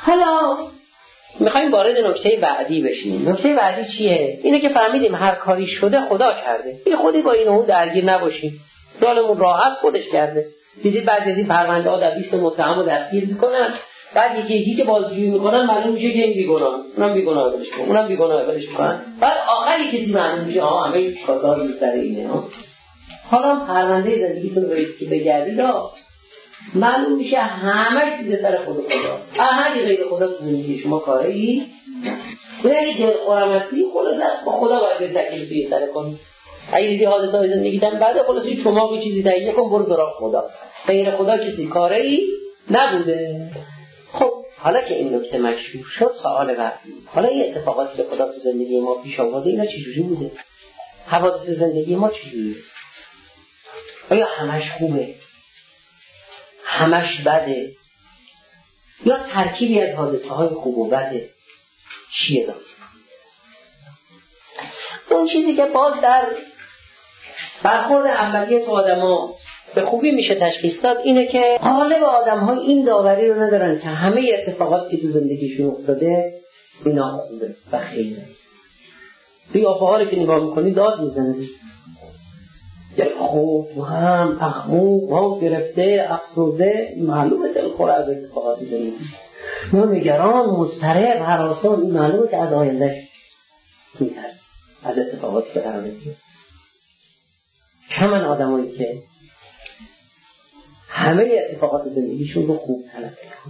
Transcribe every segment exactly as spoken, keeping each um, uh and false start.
حالا میخوایم وارد نکته بعدی بشیم. نکته بعدی چیه؟ اینه که فهمیدیم هر کاری شده خدا کرده، یه خودی با این اون درگیر نباشیم، خیالمون راحت خودش کرده. دیدید بعد از این پرونده ها در لیست متهم رو دستگیر میکنن، بعد یکی یکی که بازجویی میکنن معلوم میشه که این بیگناه، اونم بیگناه ولش کن، اونم بیگناه ولش کن، بعد آخری کسی معلوم میشه ها همه کاسار روز سر اینه ها. حالا پرونده زندگیتون رو که بگردید معلوم میشه همش زیر سر خود خداست. احدی غیر خدا تو زندگی شما کاره ای و اگه دلخورم هستی خلاص با خدا باید تکلیف توی سر کنی. اگه دیدی حادثه های زندگی دن بعد خلاص شما به چیزی تهیه کن، برو سراغ خدا، غیر خدا کسی کاره ای نبوده. خب حالا که این نکته مشهور شد، سوال بعدی، حالا این اتفاقاتی که خدا تو زندگی ما پیش آورده اینا چجوری بوده؟ حوادث زندگی ما چجوریه؟ آیا همش خوبه؟ همش بده؟ یا ترکیبی از حادثه های خوب و بده؟ چیه داستان؟ اون چیزی که باز در برخورد اولیه تو آدم ها به خوبی میشه تشخیص داد اینه که غالب آدم ها این داوری رو ندارن که همه اتفاقاتی که تو زندگیشون افتاده اینا خوبه و خیره. قیافه ها رو که نگاه میکنی داد میزنه، یک خوب و هم اخمو ها گرفته افسرده، معلومه دلخور از اتفاقاتی زندگی، ما نگران مضطرب هراسان، این معلومه که از آیندهش میترس از اتفاقاتی که قراره بیفته. کمن آدمایی که همه اتفاقات زندگیشون رو خوب تلقی کنن.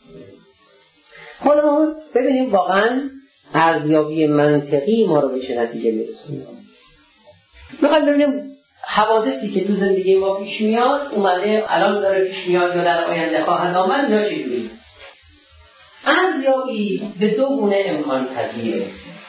حالا ما ببینیم واقعا ارزیابی منطقی ما رو به چه نتیجه میرسونه. میخوایم ببینیم حوادثی که تو زندگی ما پیش میاد، اومده الان داره پیش میاد یا در آینده خواهد آمد، اینا چجوری؟ ارزیابی به دو گونه امکان پذیره.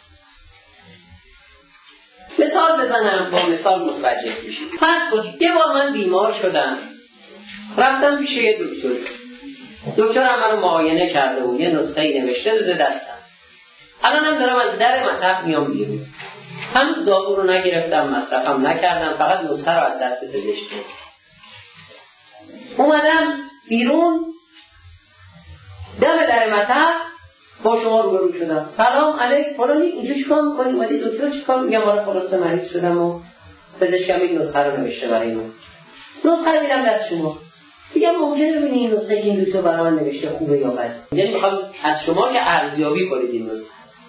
مثال بزنم با مثال متوجه بشید. فرض کنید یه بار من بیمار شدم، رفتم پیش یه دکتر، دکتر هم منو معاینه کرده و یه نسخه‌ای نوشته داده دستم. الانم دارم از در مطب میام بیرون، هنوز دارو رو نگرفتم، مصرفم نکردم، فقط نسخه رو از دست پزشک اومدم بیرون، دم در مطب با شما روبرو شدم. سلام علیک فلانی، اینجا چیکار می‌کنی؟ اومدی دکتر چیکار؟ میگم آره خلاص مریض شدم و پزشکم این نسخه رو نوشته برای من. نسخه رو میدم دست شما. میگم ممکنه ببینید این نسخه که این دکتر برای من نوشته خوبه یا بده. یعنی میخوام از شما که ارزیابی کنید این نسخه.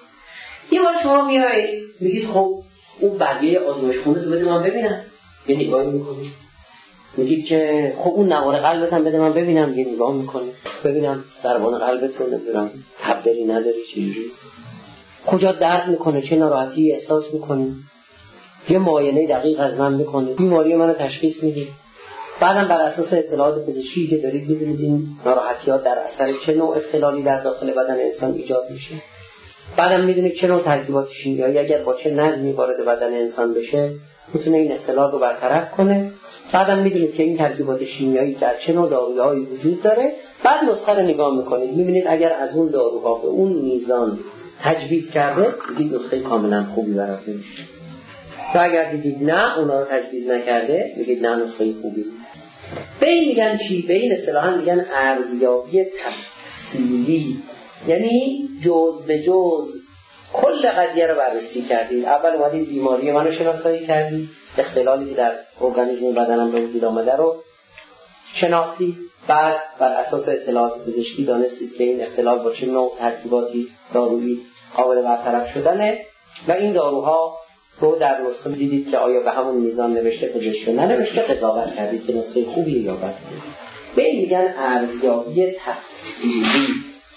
یه بار شما میایید میگید خب اون برگه آزمایش خونه تو بده من ببینم، یه نگاهی میکنید. میگید که خب اون نوار قلبت هم بده من ببینم، یه نگاه میکنید ببینم ضربان قلبت رو نمیدونم تب داری نداری چجوری، کجا درد میکنه، چه ناراحتی احساس میکنی، یه معاینه دقیق از من میکنید، بیماری منو تشخیص میدید. بعدم بر اساس اطلاعات پزشکی که دارید میدونید این ناراحتیات در اثر چه نوع اختلالی در داخل بدن انسان ایجاد میشه. بعدم میدونید چه نوع ترکیبات شیمیایی اگر با چه نظمی وارد بدن انسان بشه میتونه این اختلال رو برطرف کنه. بعدم میدونید که این ترکیبات شیمیایی در چه نوع داروهایی وجود داره. بعد نسخه رو نگاه میکنید میبینید اگر از اون داروها به اون میزان تجویز کرده دیگه نسخه کاملا خوبی براتون میشه. و اگر دیدید نه اونا رو تجویز نکرده میگید نه نسخه خوبی. به این میگن چی؟ به این اصطلاحاً میگن ارزیابی تفصیلی، یعنی جز به جز کل قضیه رو بررسی کردید. اول اومدید بیماری منو شناسایی کردید، اختلالی که در ارگانیسم بدنم به وجود آمده رو شناختید. بعد بر اساس اطلاعات پزشکی دانستید که این اختلال با چه نوع ترکیباتی دارویی قابل برطرف شدنه و این داروها رو در نسخه دیدید که آیا به همون میزان نوشته پزشکی ننوشته، قضاوت کردید که نسخه خوبیه یا بده. به این میگن ارزیابی تفصیلی.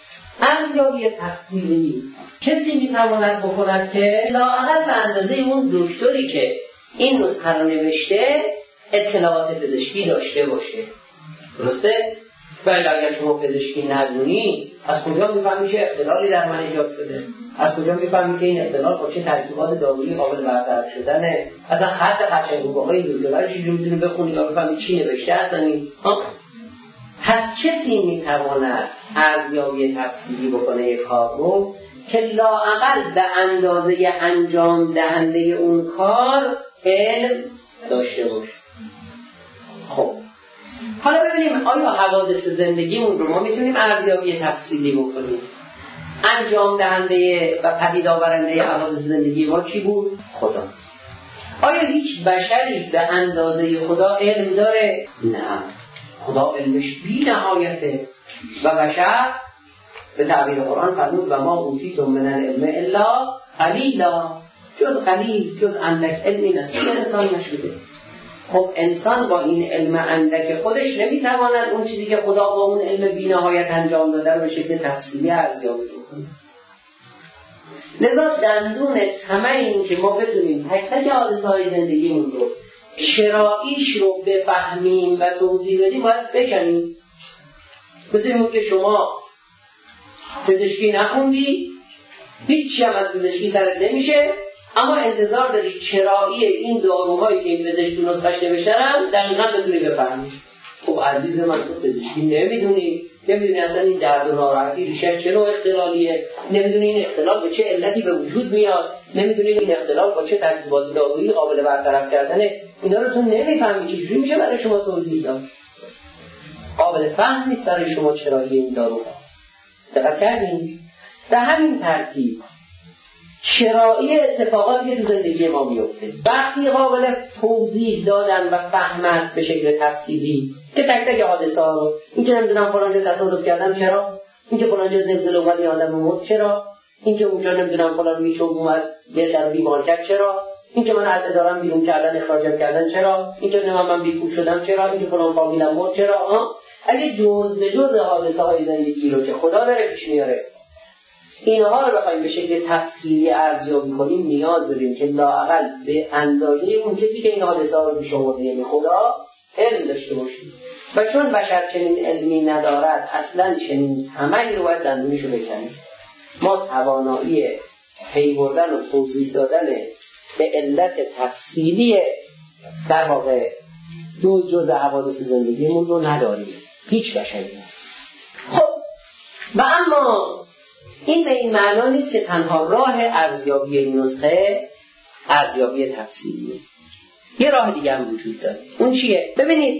ارزیابی تفصیلی کسی میتواند بکند که لااقل به اندازه اون دکتری که این نسخه رو نوشته اطلاعات پزشکی داشته باشه. درسته؟ ولی اگر شما پزشکی ندونی از کجا میفهمی که اختلالی در من ایجاد شده؟ از کجا میفهمی که این اختلال با چه ترکیبات دارویی قابل برطرف شدنه؟ اصلا خط قشنگوهای دکتر رو چجوری میتونی بخونی تا بفهمی چی نوشته اصلا؟ پس کسی میتواند ارزیابی تفصیلی بکنه یک کار رو که لااقل به اندازه انجام دهنده اون کار علم داشته باشه. خب حالا ببینیم آیا حوادث زندگیمون رو ما میتونیم ارزیابی تفصیلی بکنیم؟ انجام دهنده و پدید آورنده حوادث زندگی ما کی بود؟ خدا. آیا هیچ بشری به اندازه خدا علم داره؟ نه. خدا علمش بی نهایته و بشر به تعبیر قرآن فرمود و ما اوتیتم من العلم الا قلیلا، جز قلیل، جز اندک علمی نصیب انسان نشده. خب انسان با این علم اندک خودش نمیتواند اون چیزی که خدا با اون علم بی نهایت انجام داده رو به شکل تفصیلی ارزیابی کنه. لذا دندون همه این که ما بتونیم تک تک حادثه های زندگیمون رو چراییش رو بفهمیم و توضیح بدیم باید بکنیم. مثل این که شما پزشکی نخوندی، هیچی هم از پزشکی سرت نمیشه، اما انتظار داری چرایی این داروهایی که این پزشک تو نسخش نوشتن دقیقاً بتونی بفهمی. خب عزیز من تو پزشکی نمیدونی، نمیدونی اصلا این درد و ناراحتی ریشش چه نوع اختلالیه، نمیدونی این اختلال به چه علتی به وجود میاد، نمیدونی این اختلال با چه ترکیبات دارویی قابل برطرف کردنه. اینا رو تو نمیفهمی، چجوری میشه برای شما توضیح داد؟ قابل فهم نیست برای شما چرایی این داروها. دقت کردین؟ به همین ترتیب چرایی اتفاقاتی که تو زندگی ما میفته وقتی قابل توضیح دادن و فهم است به شکل تفصیلی که تک تک حادثه ها رو، این که نمیدونم فلان جا تصادف کردم چرا، این که فلان جا زلزله اومد یه آدم مرد چرا، این که اونجا نمیدونم فلان میچوب اومد یه در بیمار کرد چرا، این که من از ادارم بیرون کردن اخراجم کردن چرا، این که من من بیپول شدم چرا، این که فلان فامیلم مرد چرا. ها اگه جزء به جزء حادثه های زندگی رو که خدا داره پیش میاره اینها رو بخوایم به شکل تفصیلی ارزیابی کنیم، نیاز داریم که لااقل به اندازه اون کسی که این حادثه رو پیش آورده یعنی خدا علم داشته باشیم. و چون بشر چنین علمی ندارد اصلا چنین طمعی رو باید دندونشو بکنیم. ما توانایی پی بردن و توضیح دادن به علت تفصیلی در واقع دو جزء حوادث زندگیمون رو نداریم، هیچ بشری. خب و اما این به این معنا نیست که تنها راه ارزیابی این نسخه ارزیابی تفصیلیه. یه راه دیگه هم وجود داره. اون چیه؟ ببینید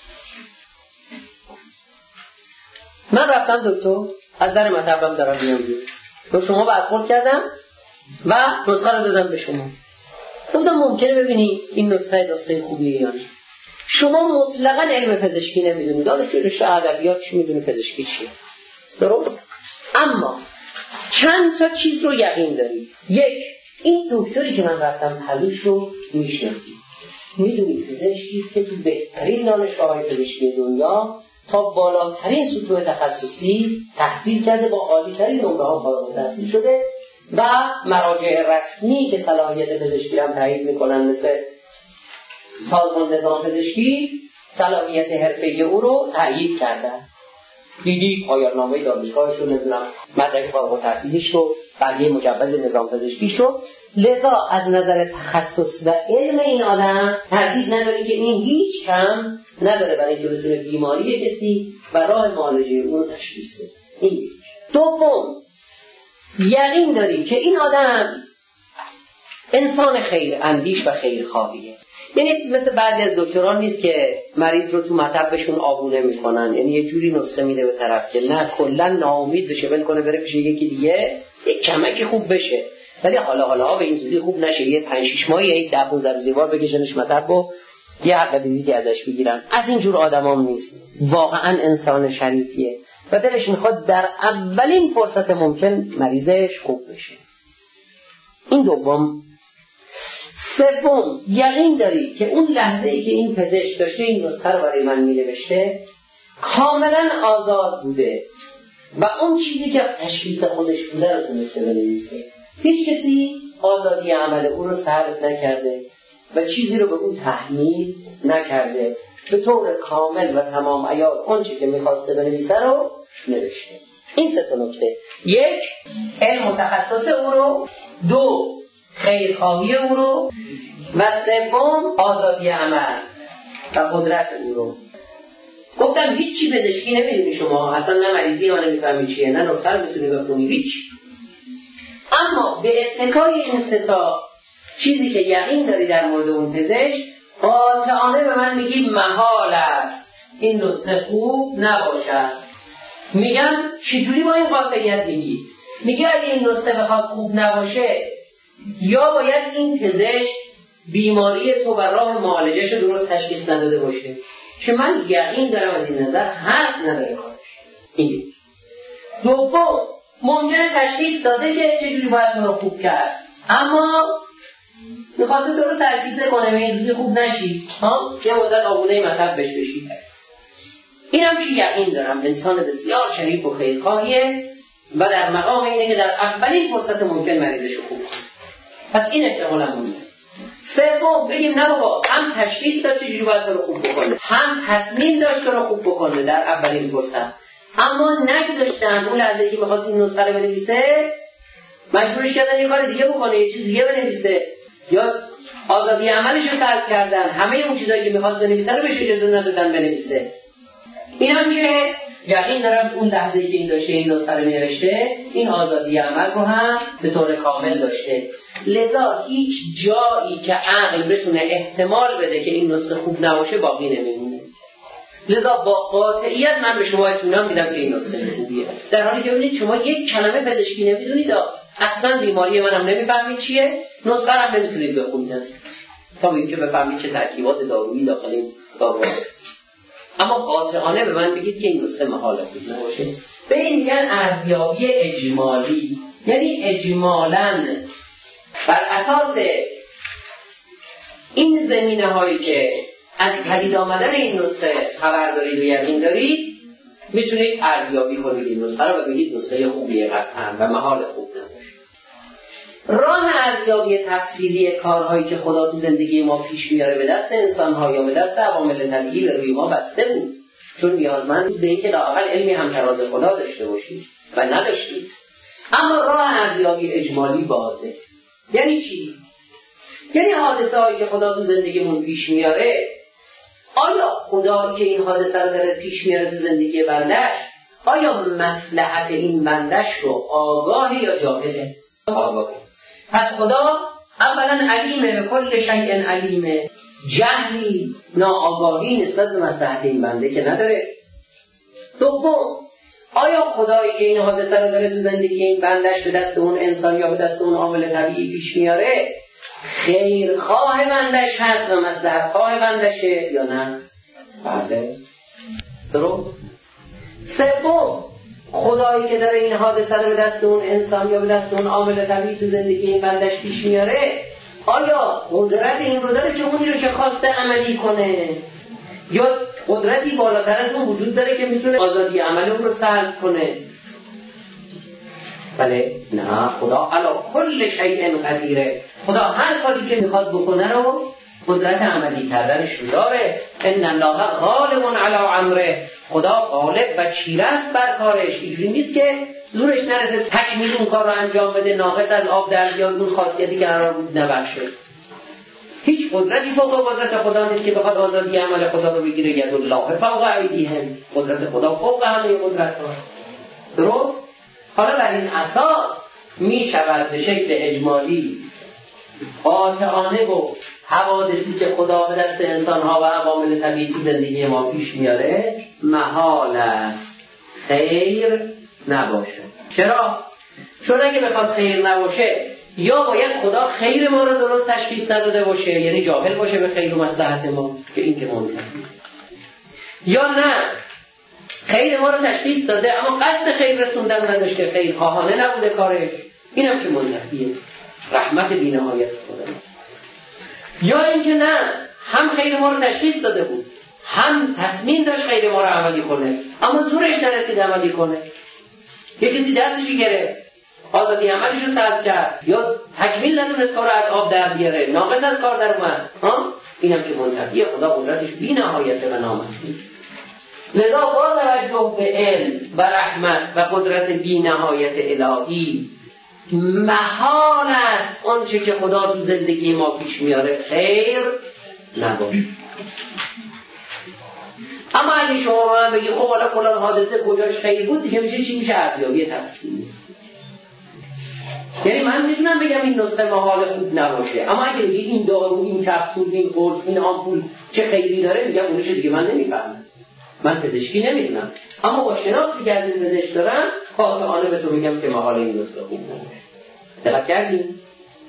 من رفتم دکتر، از در مطبم دارم میام بیرون، با شما برخورد کردم و نسخه رو دادم به شما. گفتم ممکنه ببینی این نسخه نسخه خوبیه یا نه. شما مطلقاً علم پزشکی نمیدونید، دانشجوی رشته ادبیات چی میدونه پزشکی چیه، درست؟ اما چند تا چیز رو یقین دارید. یک، این دکتری که من رفتم پلوش رو میشناسید، میدونید پزشکیست که تو بهترین دانشگاه‌های پزشکی دنیا تا بالاترین سطوح تخصصی تحصیل کرده، با عالی‌ترین نمره‌ها فارغ التحصیل شده و مراجع رسمی که صلاحیت پزشکی هم تایید میکنن مثل سازمان نظام پزشکی صلاحیت حرفه‌ای او رو تایید کردن. دیدی پایان نامه دانشگاهش رو، نمیدونم مدرک فارغ التحصیلیش رو، بقیه مجوز نظام پزشکیش رو. لذا از نظر تخصص و علم این آدم تردید نداری که این هیچ کم نداره برای اینکه بتونه بیماری کسی و راه معالجه اون رو تشخیص بده. این دوم، یقین داری که این آدم انسان خیر اندیش و خیرخواهیه. یعنی مثل بعضی از دکتران نیست که مریض رو تو مطبشون آبونه میکنن، یعنی یه جوری نسخه میده به طرف که نه کلا ناامید بشه، ول کنه بره پیش یکی دیگه یک کمکی خوب بشه، ولی حالا حالا به این زودی خوب نشه، یه پنج شش ماهی یک ده پانزده روزی بار بکشنش مطب و یه حق ویزیتی ازش بگیرن. از این جور آدمام نیست. واقعا انسان شریفیه و دلش میخواد در اولین فرصت ممکن مریضش خوب بشه. این دوم. سوم، یقین داری که اون لحظه ای که این پزشک داشته این نسخه رو برای من مینوشته کاملا آزاد بوده و اون چیزی که تشخیص خودش بوده رو تونسته بنویسه. هیچ کسی آزادی عمل اون رو سلب نکرده و چیزی رو به اون تحمیل نکرده، به طور کامل و تمام عیار اونچه که میخواسته بنویسه رو نوشته. این سه تا نکته: یک، علم و تخصص او رو، دو، خیرخواهی او رو، و سوم، آزادی عمل و قدرت او رو. گفتم هیچی پزشکی نمیدونی شما، اصلا نه مریضی ما نمیفهمی چیه، نه نسخه رو میتونی بخونی، هیچ. اما به اتکای این سه تا چیزی که یقین داری در مورد اون پزشک، قاطعانه به من میگی محال است این نسخه خوب نباشد. میگم چجوری با این قاطعیت میگی؟ میگه اگه این نسخه بخواد خوب نباشه، یا باید این پزشک بیماری تو و راه معالجهش رو درست تشخیص نداده باشه، که من یقین دارم از این نظر حق نداره کارش. این دوم، ممکنه تشخیص داده که چجوری باید تو رو خوب کرد، اما میخواسته تو رو سرکیسه کنه به این خوب نشی، ها؟ یه مدت آبونه مطب بش بشی. اینم که یقین دارم انسان بسیار شریف و خیرخواهیه و در مقام اینه که در اولین فرصت ممکن مریضش رو خوب کنه. پس این احتمال هم مونده. سوم، بگیم نه بابا، هم تشخیص داد چجوری باید تو رو خوب بکنه، هم تصمیم داشت تو رو خوب بکنه در اولین فرصت، اما نگذاشتن اون لحظه که می‌خواست این نسخه رو بنویسه مجبورش کردن یه کار دیگه بکنه، یه چیز دیگه بنویسه، یا آزادی عملش رو سلب کردن، همه اون چیزایی که می‌خواست بنویسه رو بهش اجازه ندادن بنویسه. اینم که یقین دارم اون لحظه‌ای که این داشته این نسخه رو نوشته، این آزادی عمل رو هم به طور کامل داشته. لذا هیچ جایی که عقل بتونه احتمال بده که این نسخه خوب نباشه باقی نمیمونه. لذا با قاطعیت من به شما اطمینان میدم که این نسخه خوبیه، در حالی که ببینید شما یک کلمه پزشکی نمیدونید، اصلا بیماری منم نمیفهمید چیه، نسخه هم نمیتونید بخونید تا اینکه بفهمید چه ترکیبات دارویی داخل این دارو هست. اما قاطعانه به من بگید که این نسخه محاله خوب نباشه. به این میگن ارزیابی اجمالی، یعنی اجمالاً بر اساس این زمینه هایی که از پدید آمدن این نسخه خبر دارید و یقین دارید میتونید ارزیابی کنید این نسخه رو و بگید نسخه خوبیه قطعاً و محال خوب نباشه. راه ارزیابی تفصیلی کارهایی که خدا تو زندگی ما پیش میاره به دست انسان‌ها یا به دست عوامل طبیعی روی ما بسته بود، چون نیازمند بود به اینکه لااقل علمی همتراز خدا داشته باشید و نداشتید. اما راه ارزیابی اجمالی بازه. یعنی چی؟ یعنی حادثه هایی که خدا تو زندگیمون پیش میاره، آیا خدا که این حادثه رو داره پیش میاره تو زندگی بندش، آیا مصلحت این بندش رو آگاه یا جاهله؟ آگاه. پس خدا اولا علیمه، به کل شیء علیمه، جهلی ناآگاهی نسبت به مصلحت این بنده که نداره. دوم، آیا خدایی که این حادثه رو داره تو زندگی این بندش به دست اون انسان یا به دست اون عامل طبیعی پیش میاره خیرخواه بندش هست و مصلحت خواه بندشه یا نه؟ بله. درست. سوم، خدایی که داره این حادثه رو به دست اون انسان یا به دست اون عامل طبیعی تو زندگی این بندش پیش میاره، آیا قدرت این رو داره که اونی رو که خواسته عملی کنه، یا قدرتی بالاتر از اون وجود داره که میتونه آزادی عمل اون رو سلب کنه؟ بله. نه، خدا علی کل شیء قدیره. خدا هر کاری که میخواد بکنه رو قدرت عملی کردنش رو داره. ان الله غالب علی امره. خدا غالب و چیره است بر کارش. اینجوری نیست که زورش نرسه تکمیل اون کار رو انجام بده، ناقص از آب در بیاد، اون خاصیتی که قرار بود نبخشه. هیچ قدرتی فوق قدرت خدا نیست که بخواد آزادی عمل خدا رو بگیره. ید الله فوق ایدیهم. قدرت خدا فوق همه قدرت هاست. درست؟ حالا بر این اساس می شود به شکل اجمالی قاطعانه و حوادثی که خدا به دست انسان‌ها و عوامل طبیعی زندگی ما پیش میاره محال است خیر نباشه. چرا؟ چون اگه بخواد خیر نباشه یا باید خدا خیر ما رو درست تشخیص نداده باشه، یعنی جاهل باشه به خیر و مصلحت ما، که این که منتفی، یا نه خیر ما رو تشخیص داده اما قصد خیر رسوندن نداشته، خیر خواهانه نبوده کارش، اینم که منتفیه، رحمت بی‌نهایت خدا. یا اینکه نه، هم خیر ما رو تشخیص داده بود، هم تصمیم داشت خیر ما رو عملی کنه اما زورش نرسید عملی کنه، یه کسی دستشی گرفت آزادی عملش رو سلب کرد، یا تکمیل ندونست کار رو از آب در بیاره، ناقص از کار در اومد، ها؟ اینم که منتفیه، خدا قدرتش بی‌نهایت و نامحدود. لذا با توجه به علم و رحمت و قدرت بی‌نهایت الهی محال است آنچه که خدا تو زندگی ما پیش میاره خیر نباشه. اما اگه شما من بگید خب حالا فلان حادثه کجاش خیر بود، دیگه میشه چی؟ میشه ارزیابی تفصیلی. یعنی من میتونم بگم این نسخه محال خوب نباشه، اما اگه بگید این دارو، این کپسول، این قرص، این آمپول چه خیری داره، میگم اونش دیگه من نمیفهمم. من پزشکی نمیدونم، اما با شناختی که از این پزشک دارم قاطعانه به تو میگم که محال این نسخه خوب نباشه. دقت کردیم؟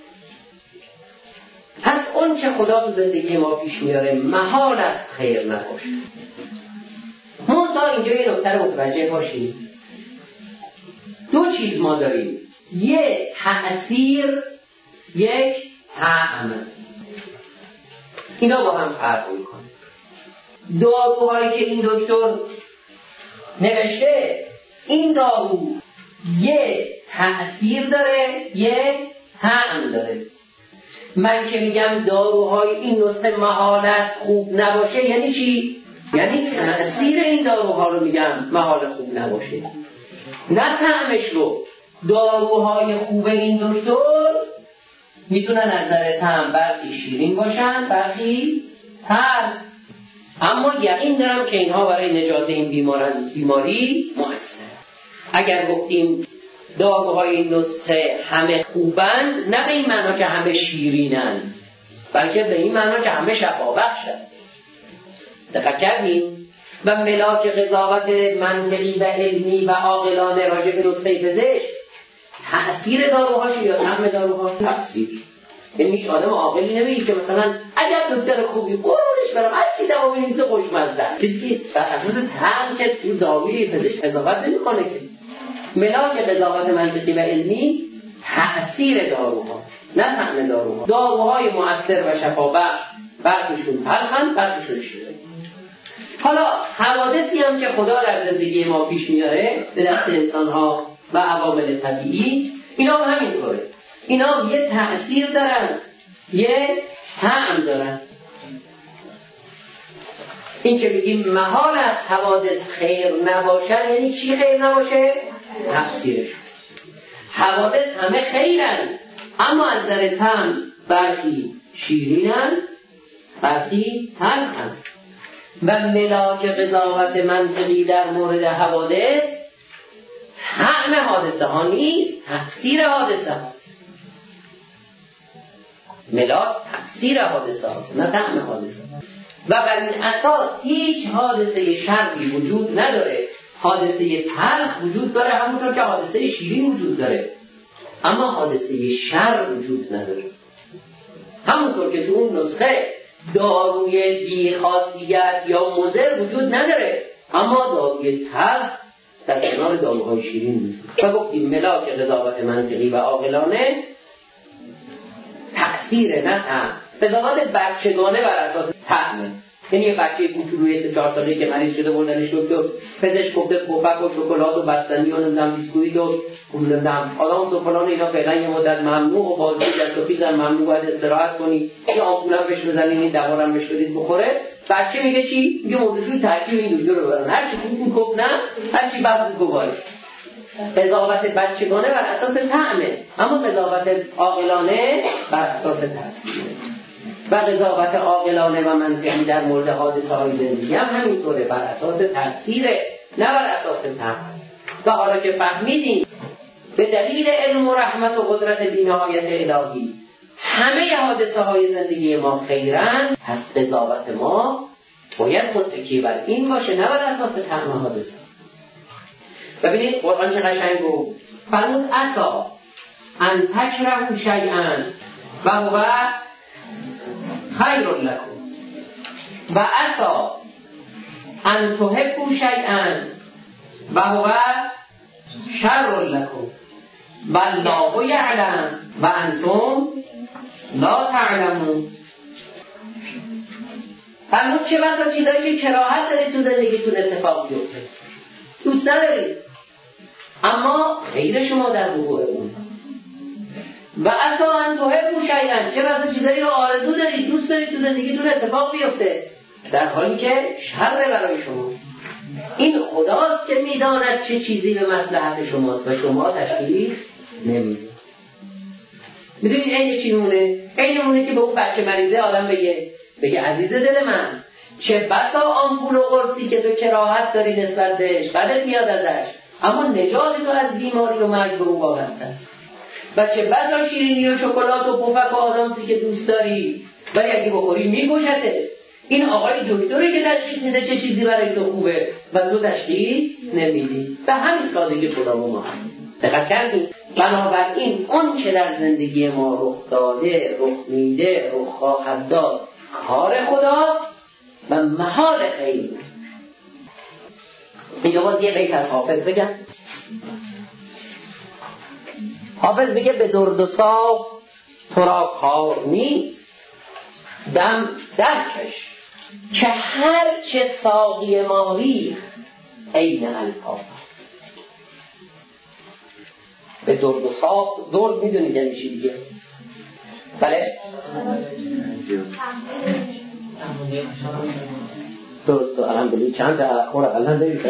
پس اون چه خدا تو زندگی ما پیش میاره محال است خیر نباشه. منتها اینجا یه نکته رو متوجه باشیم، دو چیز ما داریم، یک تأثیر، یک طعم. اینا با هم فرق میکنه. داروهایی که این دکتر نوشته، این دارو یک تأثیر داره، یک طعم داره. من که میگم داروهای این نسخه محال است خوب نباشه، یعنی چی؟ یعنی تأثیر این داروها رو میگم محال خوب نباشه، نه طعمش رو. داروهای خوب این دکتر میتونن از نظر طعم برخی شیرین باشن، برخی تر، اما یقین دارم که اینها برای نجات این بیمار از بیماری مؤثر. اگر گفتیم داروهای این نسخه همه خوبند، نه به این معنا که همه شیرینن، بلکه به این معنا که همه شفابخشن. دقت کردیم؟ و ملاک قضاوت منطقی و علمی و عاقلانه راجع به نسخه پزشک تأثیر داروهاش یا طعم داروهاش تأثیر. یعنی هیچ آدم عاقلی نمیگه که مثلا عجب دکتر خوبی قربونش برم هر چی دوا بنویسه خوشمزه است. چیزی بر اساس طعم که تو داروی پزشک قضاوت نمیکنه که. ملاک قضاوت منطقی و علمی تأثیر داروها، نه طعم داروها. داروهای مؤثر و شفابخش برخیشون تلخن، برخیشون شیرین. حالا حوادثی هم که خدا در زندگی ما پیش میاره به دست انسان‌ها و عوامل طبیعی، اینا هم همینطوره. اینا یه تأثیر دارن، یه طعم دارن. این که بگیم محال است حوادث خیر نباشن، یعنی چی خیر نباشه؟ تأثیرش. حوادث همه خیرن، اما از نظر طعم برخی شیرینن، برخی تلخن. و ملاک قضاوت منطقی در مورد حوادث طعم حادثه ها نیست، تأثیر حادثه هاست. ملاک تأثیر حادثه هاست، نه طعم حادثه هاست. و بر این اساس هیچ حادثه شرقی وجود نداره. حادثه تلخ وجود داره، همونطور که حادثه شیرین وجود داره، اما حادثه شر وجود نداره. همونطور که تو اون نسخه داروی بی‌خاصیت یا مضر وجود نداره، اما داروی تلخ در کنار داروهای شیرین وجود. و گفتیم ملاک قضاوت منطقی و عاقلانه تأثیر، نه طعم. قضاوت بچگانه بر اساس طعمه. یعنی یه بچه کوچولوی سه چهار ساله‌ای که مریض شده بردنش دکتر، پزشک گفته پفک و شکلات و بستنی و نمیدونم بیسکویت و نمیدونم آدم و فلان اینا فعلا یه مدت ممنوع و بازی دست و پیزم ممنوع، باید استراحت کنی، یه آمپولم بهش بزنید، این دوارم بهش بدید بخوره. بچه میگه چی؟ میگه موضوعشون ترکیب این دکتر رو ببرن، هر چی خوب خوب نه، هر چی بد گواره. قضاوت بچگانه بر اساس طعمه، اما قضاوت عاقلانه بر اساس تأثیره. و قضاوت عاقلانه و منطقی در مورد حادثه های زندگی هم همینطوره، بر اساس تأثیره، نه بر اساس طعم. و حالا که فهمیدیم به دلیل علم و رحمت و قدرت بی‌نهایت الهی همه حادثه های زندگی ما خیرن، پس قضاوت ما باید متکی بر این باشه، نه بر اساس طعم حادثه. ببینید قرآن چه قشنگ گفت، فرمود عسا ان تکرهوا شیئا و هو خیر لکم و عسا ان تحبوا شیئا و هو شر لکم والله یعلم و انتم لا تعلمون. فرمود چه بسا چیزایی که کراهت دارید تو زندگیتون اتفاق بیفته، دوست ندارید، اما خیر شما در وقوع اون. و عسا ان تحبوا شیئا، چه بسا چیزایی رو آرزو دارید، دوست دارید تو زندگیتون اتفاق بیفته، در حالی که شر برای شما. این خداست که میداند چه چیزی به مصلحت شماست و شما تشخیص نمیدید. میدونید این چی مونه؟ این مونه که به اون بچه مریضه آدم بگه بگه عزیز دل من، چه بسا آمپول و قرصی که تو کراهت داری نسبت بهش، بدت میاد ازش، اما نجات تو از بیماری و مرگ به او وابسته است. و چه بسا شیرینی و شکلات و پفک و آدامسی که دوست داری ولی اگه بخوری میکشته. این آقای دکتری که تشخیص میده چه چیزی برای تو خوبه و تو تشخیص نمیدی. به همین سادگی خدا ما هست. دقت کردید؟ بنابراین اون چه در زندگی ما رخ داده، رخ میده، رخ خواهد داد کار خدا و محال خیر. اینجا باز یه بیت از حافظ بگم. حافظ میگه به درد و صاف تو را کار نیست، دم درکش که هر چه ساقی ماری عین الفاظ. به درد و صاف، درد میدونید یعنی چی دیگه؟ بله؟ درست، الحمدلله چند تا خور اقلا دارید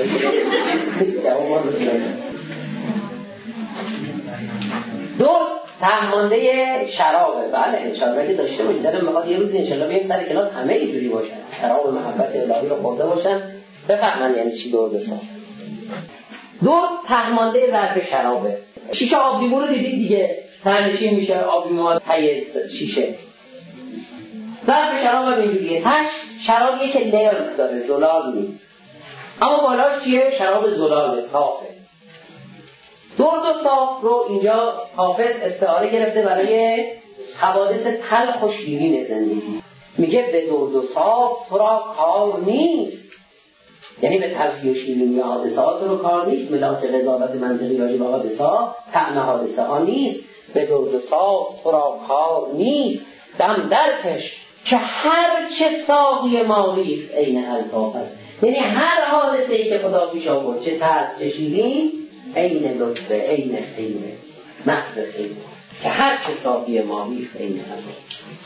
درد تهمانده شرابه. بله انشاءالله که داشته باشید. دلم میخواد یه روزی انشاءالله بریم سر کلاس همه اینجوری باشن، شراب محبت الهی رو خورده باشن، بفهمن یعنی چی درد صاف. درد تهمانده ظرف شرابه. شیشه آب لیمو رو دیدید دیگه، تهنشین میشه آب لیمو تای شیشه. ظرف شراب هم اینجوریه، تش شرابیه که لرز داره، زلال نیست، اما بالاش چیه؟ شراب زلاله، صافه. درد و صاف رو اینجا حافظ استعاره گرفته برای حوادث تلخ و شیرین زندگی. میگه به درد و صاف تو را کار نیست، یعنی به تلخی و شیرینی حادثات رو کار نیست. ملاک قضاوت منطقی راجع به حادثات طعم حادثه ها نیست. به درد و صاف تو را کار نیست، دم درکش که هر چه ساقی ما ریخت عین الطاف است. یعنی هر حادثه ای که خدا پیش آورد، چه تلخ چه شیرین، عین لطفه، عین خیره، محض خیره، که هر چه ساقی ما ریخت عین الطاف.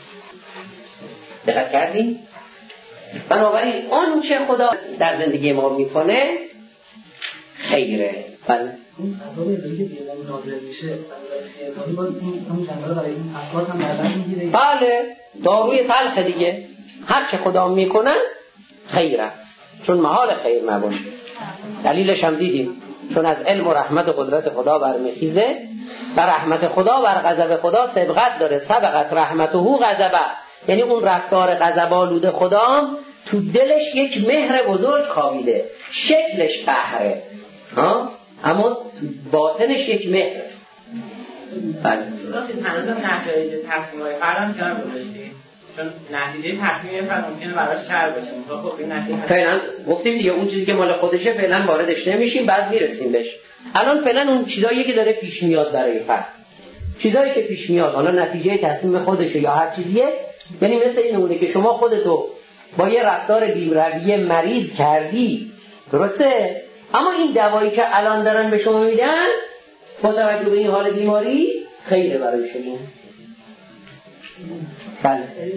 دقت کردین؟ بنابراین اون چه خدا در زندگی ما میکنه خیره. بله اون عذابی که دیگه نازل میشه خیلی باز اون جنبه برای این افراد هم بردن میگیره. بله داروی تلخ دیگه، هر چه خدا میکنه خیر است، چون محال خیر نباشه. دلیلش هم دیدیم، چون از علم و رحمت و قدرت خدا برمیخیزه و رحمت خدا بر غضب خدا سبقت داره. سبقت رحمته غضبه، یعنی اون رفتار غضب‌آلود خدا تو دلش یک مهر بزرگ خوابیده، شکلش قهره ها، اما تو باطنش یک مهر. بله راستی هنوز هم نتایج تصمیم‌های قلم جا گذاشتید، چون نتیجه تصمیم فرد ممکنه براش شر باشه. خب این نتیجه فعلا گفتیم دیگه اون چیزی که مال خودشه فعلا واردش نمیشیم، بعد میرسیم بهش. الان فعلا اون چیزایی که داره پیش میاد برای فرد، چیزایی که پیش میاد، حالا نتیجه تصمیم خودشه یا هر چیزیه، یعنی مثل اینونه که شما خودتو با یه رفتار بی‌رویه مریض کردی، درسته؟ اما این دوایی که الان دارن به شما میدن با توجه به این حال بیماری خیره برای شما. بله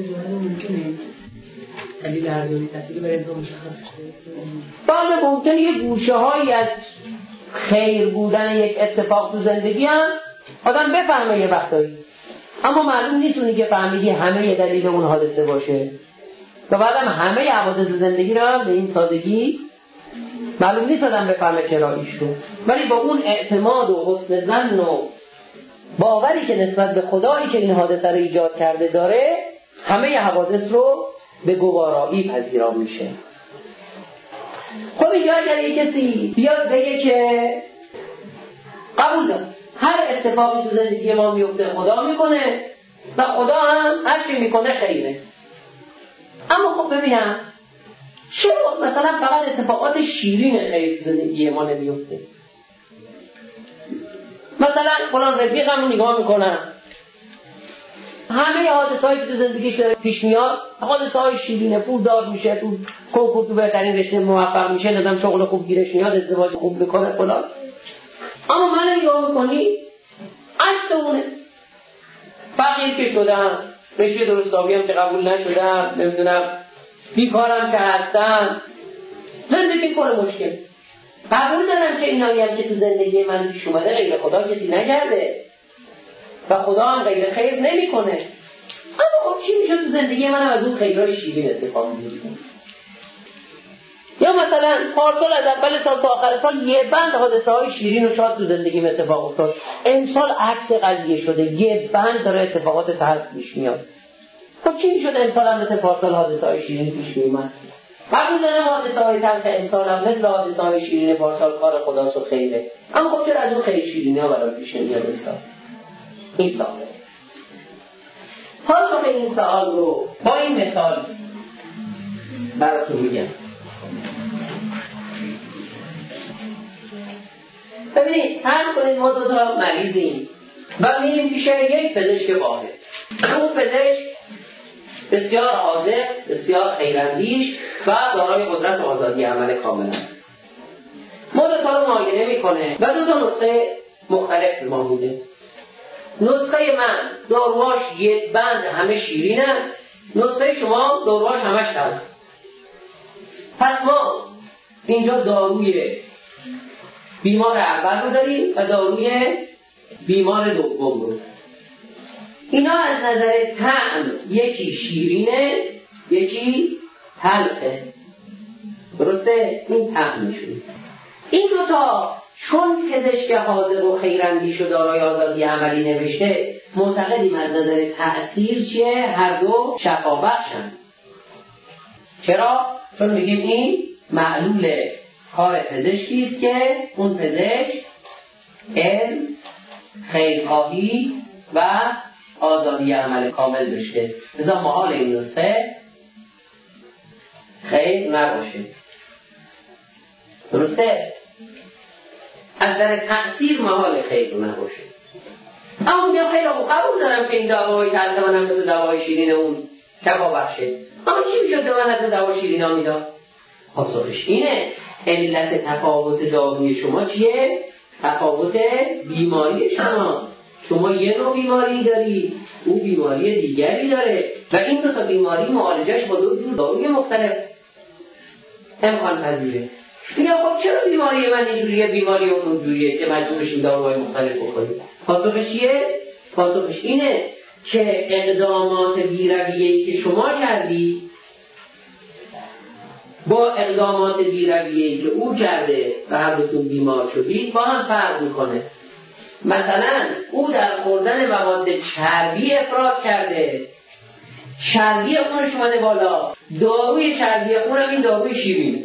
دلیل ارزیابی تأثیری برای انسان مشخص بشه. بله ممکنه یه گوشه هایی از خیر بودن یک اتفاق تو زندگی هم آدم بفهمه یه وقتایی، اما معلوم نیست اونی که فهمیدی همه یه دلیل اون حادثه باشه و بعدم همه حوادث زندگی رو به این سادگی معلوم نیست آدم بفهمه چراییش رو. ولی با اون اعتماد و حسن ظن و باوری که نسبت به خدایی که این حادثه رو ایجاد کرده داره، همه حوادث رو به گوارایی پذیرا میشه. خب اینجا اگر یک کسی بیاد بگه که قبول دارم هر اتفاقی تو زندگی ما میفته خدا میکنه و خدا هم هر چی میکنه خیره، اما خب ببینم چرا مثلا فقط اتفاقات شیرین خیر تو زندگی ما نمیفته؟ مثلا فلان رفیقم نگاه میکنم همه حادثه‌هایی که تو زندگیش داره پیش میاد حادثه‌های شیرینه، پولدار میشه، تو کنکور تو بهترین رشته موفق میشه، نظام شغل خوب گیرش میاد، ازدواج خوب میکنه فلان. اما من نگاه میکنی عکس اونه، فقیر که شدم، رشته درستابی هم که قبول نشدم، نمیدونم بیکارم که هستم، زندگی پر مشکل. قبول دارم که اینایی هم که تو زندگی من پیش اومده غیر خدا کسی نکرده و خدا هم غیر خیر نمی کنه، اما خب چی میشه تو زندگی من هم از اون خیرهای شیرین اتفاق میفته؟ یا مثلا پارسال از اول سال تا آخر سال یه بند حادثه های شیرین و شاد تو زندگیم اتفاق افتاد، امسال عکس قضیه شده، یه بند داره اتفاقات تلخ پیش میاد. خب چی میشد امسال هم مثل پارسال حادثه های شیرین پیش میومد؟ قبول دارم حادثه های تلخ امسال هم مثل حادثه های شیرین پارسال کار خداست و خیره، اما خب چرا از اون خیلی شیرینی ها برای پیش نمیاد امسال؟ این سواله. پاسخ این سوال رو با این مثال براتون میگم. ببینید فرض کنید ما دو تا مریضیم و میریم پیش یک پزشک واحد. اون پزشک بسیار حاذق، بسیار خیراندیش و دارای قدرت و آزادی عمل کاملا. ما دو تا رو معاینه میکنه و دو تا نسخه مختلف به ما میده. نسخه من داروهاش یک بند همه شیرینه، نسخه شما داروهاش همش تلخ. پس ما اینجا داروی بیمار اول رو داریم و داروی بیمار دوم رو. اینا از نظر طعم یکی شیرینه یکی تلخه، درسته؟ این طعمشون. این دوتا چون پزشک حاضر و خیراندیش و دارای آزادی عملی نوشته، معتقدیم از نظر تأثیر چیه؟ هر دو شفابخشن. چرا؟ چون میگیم این معلول کار پزشکی است که اون پزشک علم، خیرخواهی و آزادی عمل کامل داشته. لذا محال این نسخه خیر نباشه. درسته؟ از نظر تأثیر محال خیر نباشه. اما میگم خیلی خوب قبول دارم که این دواهای تلخ من هم مثل دواهای شیرین اون شفا بخشه. اما چی میشد به من از دوا شیرین ها میداد؟ پاسخش اینه علت تفاوت داروی شما چیه؟ تفاوت بیماری شما. شما یه نوع بیماری داری، او بیماری دیگری داره و این دو تا بیماری معالجهش با دو جور داروی مختلف امکان پذیره. میگم خب چرا بیماری من اینجوریه بیماری اون جوریه که مجبور بشیم داروهای مختلف بخوریم؟ پاسخش چیه؟ پاسخش اینه که اقدامات بی‌رویه‌ای که شما کردی با اقدامات بی‌رویه‌ای که او کرده و هر دوتون بیمار شدید با هم فرق میکنه. مثلا او در خوردن مواد چربی افراط کرده، چربی خونش اومده بالا، داروی چربی خون هم این داروی شیرینه.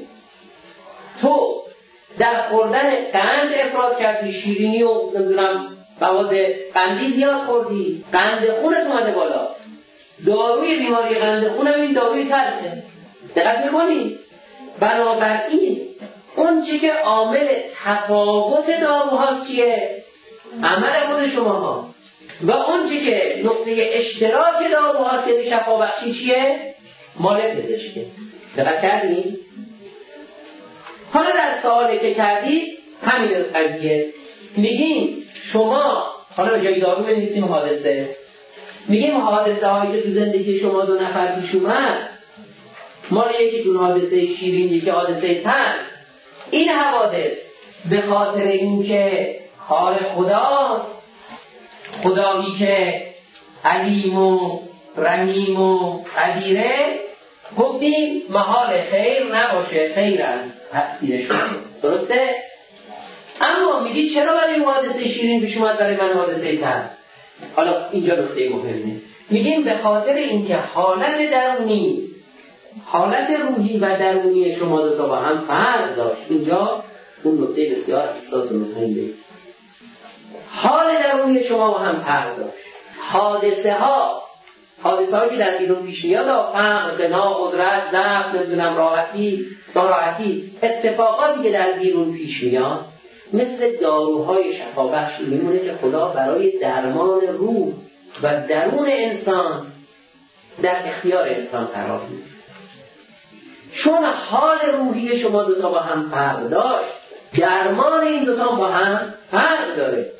تو در خوردن قند افراط کردی، شیرینی و نمیدونم مواد قندی زیاد خوردی، قند خونت اومده بالا، داروی بیماری قند خون هم این داروی تلخه. دقت میکنی؟ بنابراین اون چی که عامل تفاوت داروهاست چیه؟ عمل خود شماها. و اون چی که نقطه اشتراک داروهاست یعنی شفابخشی چیه؟ مال پزشکه. دقت کردید؟ حالا در سوالی که کردید همین قضیه میگیم شما حالا به جای دارو بنویسیم حادثه، میگیم حادثه هایی که تو زندگی شما دو نفر پیش اومد مال یکی دون حادثه شیرین یکی حادثه تن، این حوادث به خاطر اینکه کار خداست، خدایی که علیم و رحیم و قدیره، گفتیم محال خیر نباشه، خیرن تأثیرش درسته؟ اما میگی چرا برای این حادثه شیرین پیش اومد برای من حادثه تن؟ حالا اینجا نکته مهمه. میگیم به خاطر اینکه حالت درونی، حالت روحی و درونی شما دو تا با هم فرق داشت. اینجا اون نکته بسیار حساس و مهمه. حال درونی شما با هم فرق داشت. حادثه ها حادثه هایی که در بیرون پیش میاد، فقر، غنا، قدرت، ضعف، نمیدونم راحتی، ناراحتی، اتفاقاتی که در بیرون پیش میاد مثل داروهای شفابخش میمونه که خدا برای درمان روح و درون انسان در اختیار انسان قرار میده. چون حال روحی شما دوتا با هم فرق داشت، درمان این دوتا با هم فرق داره.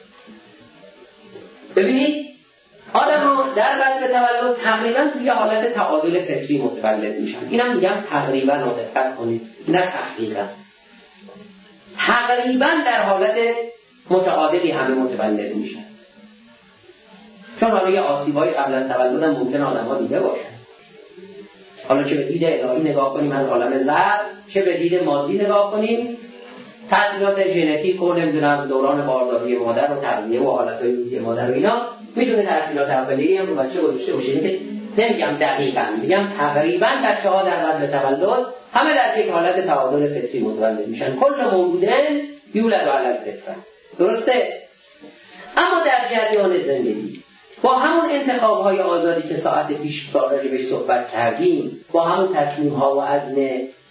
ببینید آدم ها در بعد تولد تقریبا توی حالت تعادل فطری متولد میشن. اینم میگم تقریبا، دقت کنید، نه تحقیقا، تقریبا در حالت متعادلی همه متولد میشن. چون حالا یه آسیبای قبل از تولد هم ممکن آدم ها دیده باشن. حالا چه به دید الهی نگاه کنیم از عالم زر، چه به دید مادی نگاه کنیم، تأثیرات ژنتیک و نمیدونم دوران بارداری مادر و تغذیه و حالتهای روحی مادر و اینا میتونه تأثیرات اولیه‌ای هم رو بچه گذاشته باشه. اینکه نمیگم دقیقاً، میگم تقریباً بچه ها در بعد تولد همه در یک حالت تعادل فطری متولد میشن. کل مولودن یولد علی الفطره. درسته؟ اما در جریان زندگی با همون انتخاب‌های آزادی که ساعت پیش راجعش صحبت کردیم، با همون تصمیم‌ها و عزم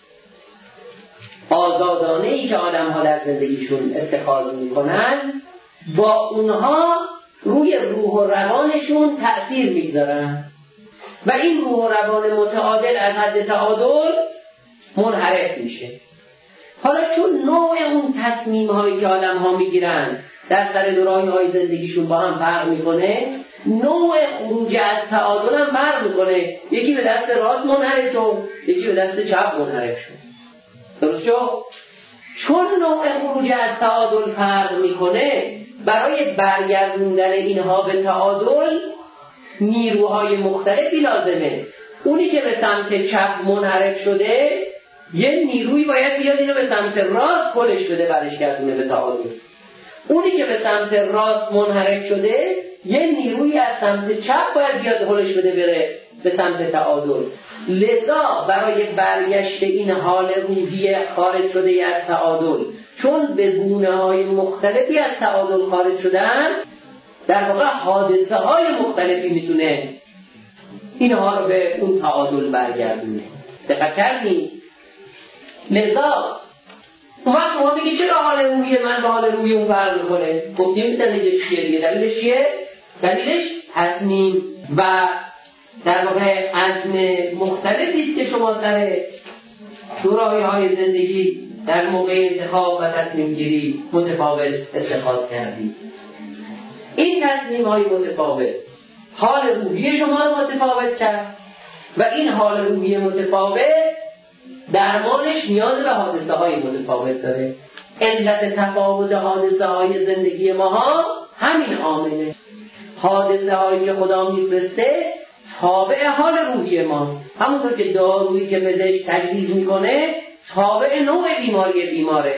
آزادانه‌ای که آدم‌ها در زندگیشون اتخاذ می‌کنن، با اونها روی روح و روانشون تأثیر می‌گذارن و این روح و روان متعادل از حد تعادل منحرف میشه. حالا چون نوع اون تصمیم‌هایی که آدم‌ها می‌گیرن در سر دورانی‌های زندگیشون با هم فرق می‌کنه، نوع خروج از تعادل هم فرق می‌کنه. یکی به دست راست منحرف شد، یکی به دست چپ منحرف شد. درست شد؟ چون نوع خروج از تعادل فرق می‌کنه، برای برگردوندن اینها به تعادل نیروهای مختلفی لازمه. اونی که به سمت چپ منحرف شده، یه نیروی باید بیاد اینو به سمت راست پلش بده، برش گردونه به تعادل. اونی که به سمت راست منحرف شده، یه نیروی از سمت چپ باید بیاد پلش بده بره به سمت تعادل. لذا برای برگشت این حال روحی خارج شده از تعادل، چون به گونه‌های مختلفی از تعادل خارج شدن، در واقع حادثه های مختلفی میتونه اینها رو به اون تعادل برگردونه. دقت کردین؟ لذا اون وقت ما میگه چرا حال روحی من با حال روحی اون فرق میکنه؟ گفتیم دلیلش چیه دیگه؟ دلیلش چیه؟ دلیلش تصمیم و در واقع عزم مختلفی است که شما سر دوره‌های زندگی در موقع انتخاب و تصمیم گیری متفاوت اتخاذ کردید. این تصمیم های متفاوت حال روحی شما رو متفاوت کرد و این حال روحی متفاوت درمانش نیاز به حادثه های متفاوت داره. علت تفاوت حادثه های زندگی ما ها همین عامله. حادثه هایی که خدا میفرسته تابع حال روحی ماست. همونطور که دارویی که پزشک تجویز میکنه تابع نوع بیماری بیماره.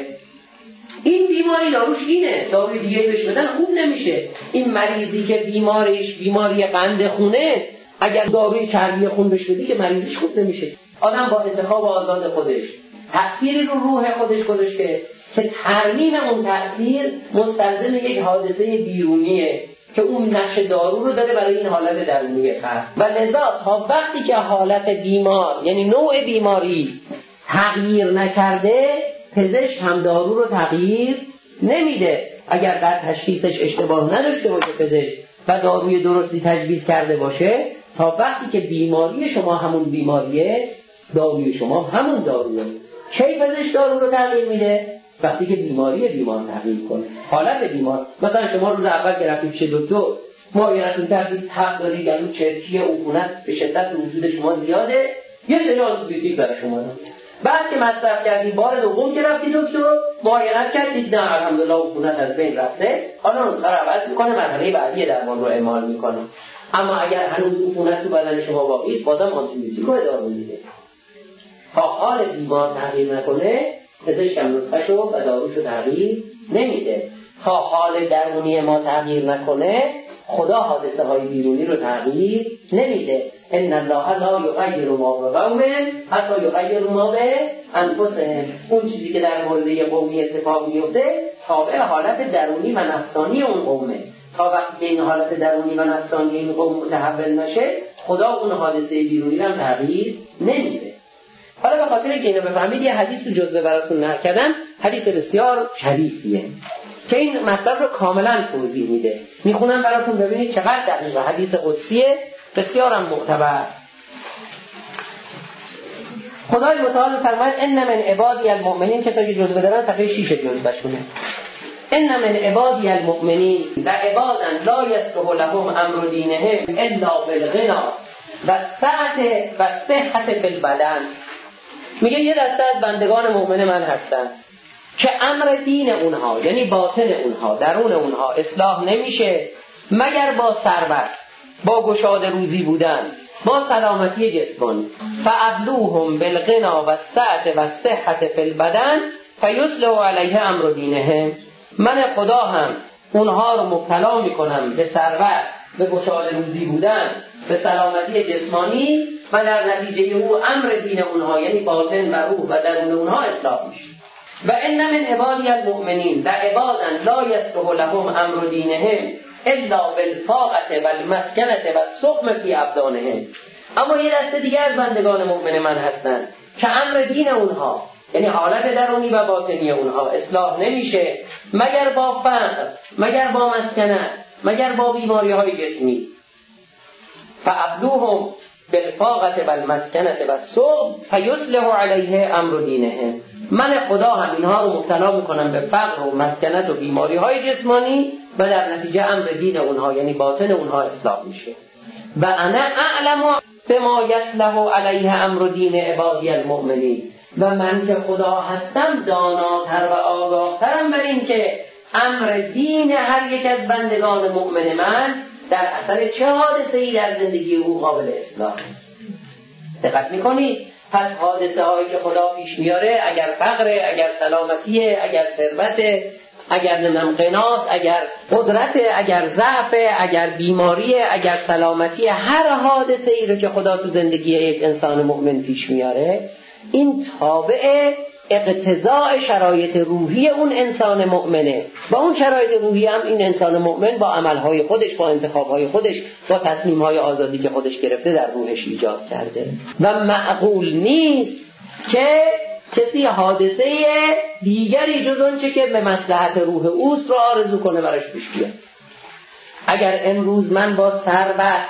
این بیماری داروش اینه، داروی دیگه بهش بدن خوب نمیشه. این مریضی که بیماریش بیماری قند خونه، اگر داروی چربی خون بهش بدی که مریضیش خوب نمیشه. آدم با انتخاب آزاد خودش تأثیری رو روح خودش گذاشته که ترمیم اون تأثیر مستلزم یک حادثه بیرونیه که اون نقش دارو رو داره برای این حالت درونی خاص. و لذا تا وقتی که حالت بیمار یعنی نوع بیماری تغییر نکرده، پزشک هم دارو رو تغییر نمیده. اگر در تشخیصش اشتباه نداشته باشه پزشک و داروی درستی تجویز کرده باشه، تا وقتی که بیماری شما همون بیماریه، داروی شما همون داروه. کی پزشک دارو رو تغییر میده؟ وقتی که بیماری بیمار تغییر کنه. حالت بیمار، مثلا شما روز اول که رفتید پیش دکتر، معاینتون کردید، تب دارید، در اون چرکی عفونت به شدت وجود شما زیاده، یه سری آنتیبیوتیک برای شما داد. بعد که مصرف کردید، بار دوم که رفتید دکتر، معاینت کردید، نه الحمدلله عفونت از بین رفته، حالا نسخه رو عوض میکنه، مرحله بعدی درمان رو اعمال میکنه. اما اگر هنوز عفونت تو بدن شما باقی است، بازم آنتیبیوتیک رو ادامه میده. تا حال بیمار تغییر نکنه، پزشک هم نسخه‌شو و داروشو تغییر نمیده. تا حال درونی ما تغییر نکنه، خدا حادثه های بیرونی رو تغییر نمیده. ان الله لا یغیر ما بقوم حتی یغیروا ما بانفسهم. اون چیزی که در مورد یه قومی اتفاق میفته تابع حالت درونی و نفسانی اون قومه. تا وقتی که این حالت درونی و نفسانی این قوم متحول نشه، خدا اون حادثه بیرونی رو تغییر نمیده. حالا به خاطر که اینو بفهمید یه حدیث رو جزوه براتون نقل کردم، حدیث بسیار شریفیه که این مطلب رو کاملا توضیح میده. میخونم براتون ببینید چقدر دقیقه. حدیث قدسیه، بسیارم معتبر. خدای متعال فرماید ان من عبادی المؤمنین، کسایی که جزوه دارن صفحه شش جزوهشونه. ان من عبادی المؤمنین و عبادا لا یصلح لهم امر دینهم الا بالغنا و سعت و صحت فی البدن. میگه یه دسته از بندگان مؤمن من هستن که امر دین اونها یعنی باطن اونها، درون اونها اصلاح نمیشه مگر با ثروت، با گشاده روزی بودن، با سلامتی جسمانی. فابلوهم بالغنا و السعة و الصحة فی البدن فیصلح علیه امر دینهم. من خدا هم اونها رو مبتلا میکنم به ثروت، به گشاد روزی بودن، به سلامتی جسمانی و در نتیجه او امر دین اونها یعنی باطن و روح و درون اونها اصلاح میشه. و ان من عبادی المؤمنین لعبادا لا یصلح لهم امر دینهم الا بالفاقه والمسکنه والسقم فی ابدانهم. اما یه دسته دیگه از بندگان مؤمن من هستن که امر دین اونها یعنی حالت درونی و باطنی اونها اصلاح نمیشه مگر با فقر، مگر با مسکنه، مگر با بیماری های جسمی. فابلوهم بالفاقه والمسکنه والسقم فیصلح علیه امر دینهم. من خدا هم اینها رو مبتلا میکنم به فقر و مسکنت و بیماری های جسمانی و در نتیجه امر دین اونها یعنی باطن اونها اصلاح میشه. و انا اعلم بما یصلح علیه امر دین عبادی المؤمنین. و من که خدا هستم داناتر و آگاهترم بر این که امر دین هر یک از بندگان مؤمن من در اثر چه حادثه‌ای در زندگی او قابل اصلاح. دقت میکنید؟ پس حادثه هایی که خدا پیش میاره اگر فقره، اگر سلامتیه، اگر ثروته، اگر نم قناس، اگر قدرته، اگر ضعفه، اگر بیماریه، اگر سلامتیه، هر حادثه ای رو که خدا تو زندگی یک انسان مؤمن پیش میاره این تابع اقتضاء شرایط روحی اون انسان مؤمنه. با اون شرایط روحی هم این انسان مؤمن با عملهای خودش، با انتخابهای خودش، با تصمیمهای آزادی که خودش گرفته در روحش ایجاد کرده. و معقول نیست که کسی حادثه دیگری جز اون چه که به مصلحت روح اوست رو آرزو کنه براش پیش بیاد. اگر امروز من با ثروت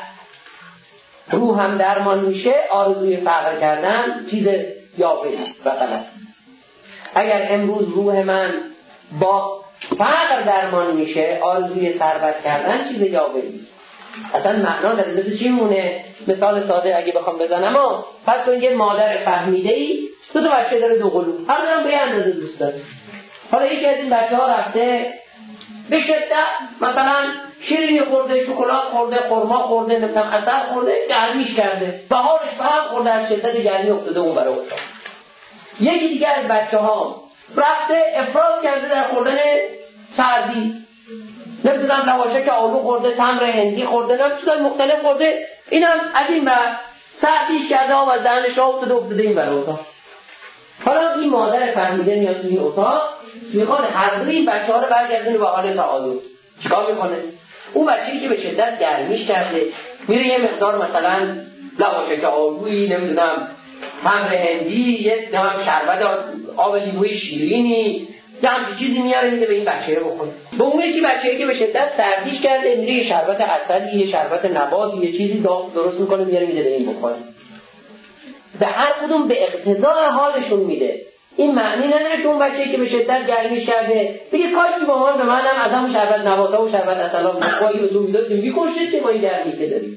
روحم درمان میشه، آرزوی فقر کردن چیز یاوه‌ای و غلط. اگر امروز روح من با فقر درمان میشه، آرزوی ثروت کردن چیز یاوه‌ای. اصلا معنا داره. مثل چی مونه؟ مثال ساده اگه بخوام بزنم، اما پس کن یه مادر فهمیده‌ای دو تا بچه داره دو قلو، هر دارم به اندازه دوست داره. حالا یکی از این بچه‌ها رفته به شدت مثلا شیرینی خورده، شکلات خورده، خرما خورده، نمیدونم عسل خورده، گرمیش کرده، بهارش فهم خورده، از شدت گرمی افتاده اون برای اتاق. یکی دیگه از بچه‌ها رفته افراط کرده در خوردن سردی، نمیدونم لواشک آلو خورده، تمر هندی خورده، نمیدونم چیزای مختلف خورده، اینم از این بعد سردیش کرده و از دهنش افتاده افتاده این برای اتاق. حالا این مادر فهمیده میاد تو این اتاق میخواد هر دوی این بچه‌ها رو برگردونه به حال تعادل. چیکار میکنه؟ اون بچه‌ای که به شدت گرمیش کرده میره یه مقدار مثلا لواشک آلویی، نمیدونم تمر هندی، یه نمک شربت آب لیموی شیرینی، یه همچین چیزی میاره میده به این بچه رو بخوره. به اون یکی بچه‌ای که به شدت سردیش کرده میره یه شربت عسلی، یه شربت نباتی، یه چیزی درست میکنه میاره میده به این بخوره. به هر کدوم به اقتضاء حالشون میده. این معنی نداره که اون بچه‌ای که به شدت گرمیش کرده بگه کاش که مامان به منم از همون شربت نباتا و شربت عسلا میخوایی و تو میداد میکشید که با این گرمی که داری.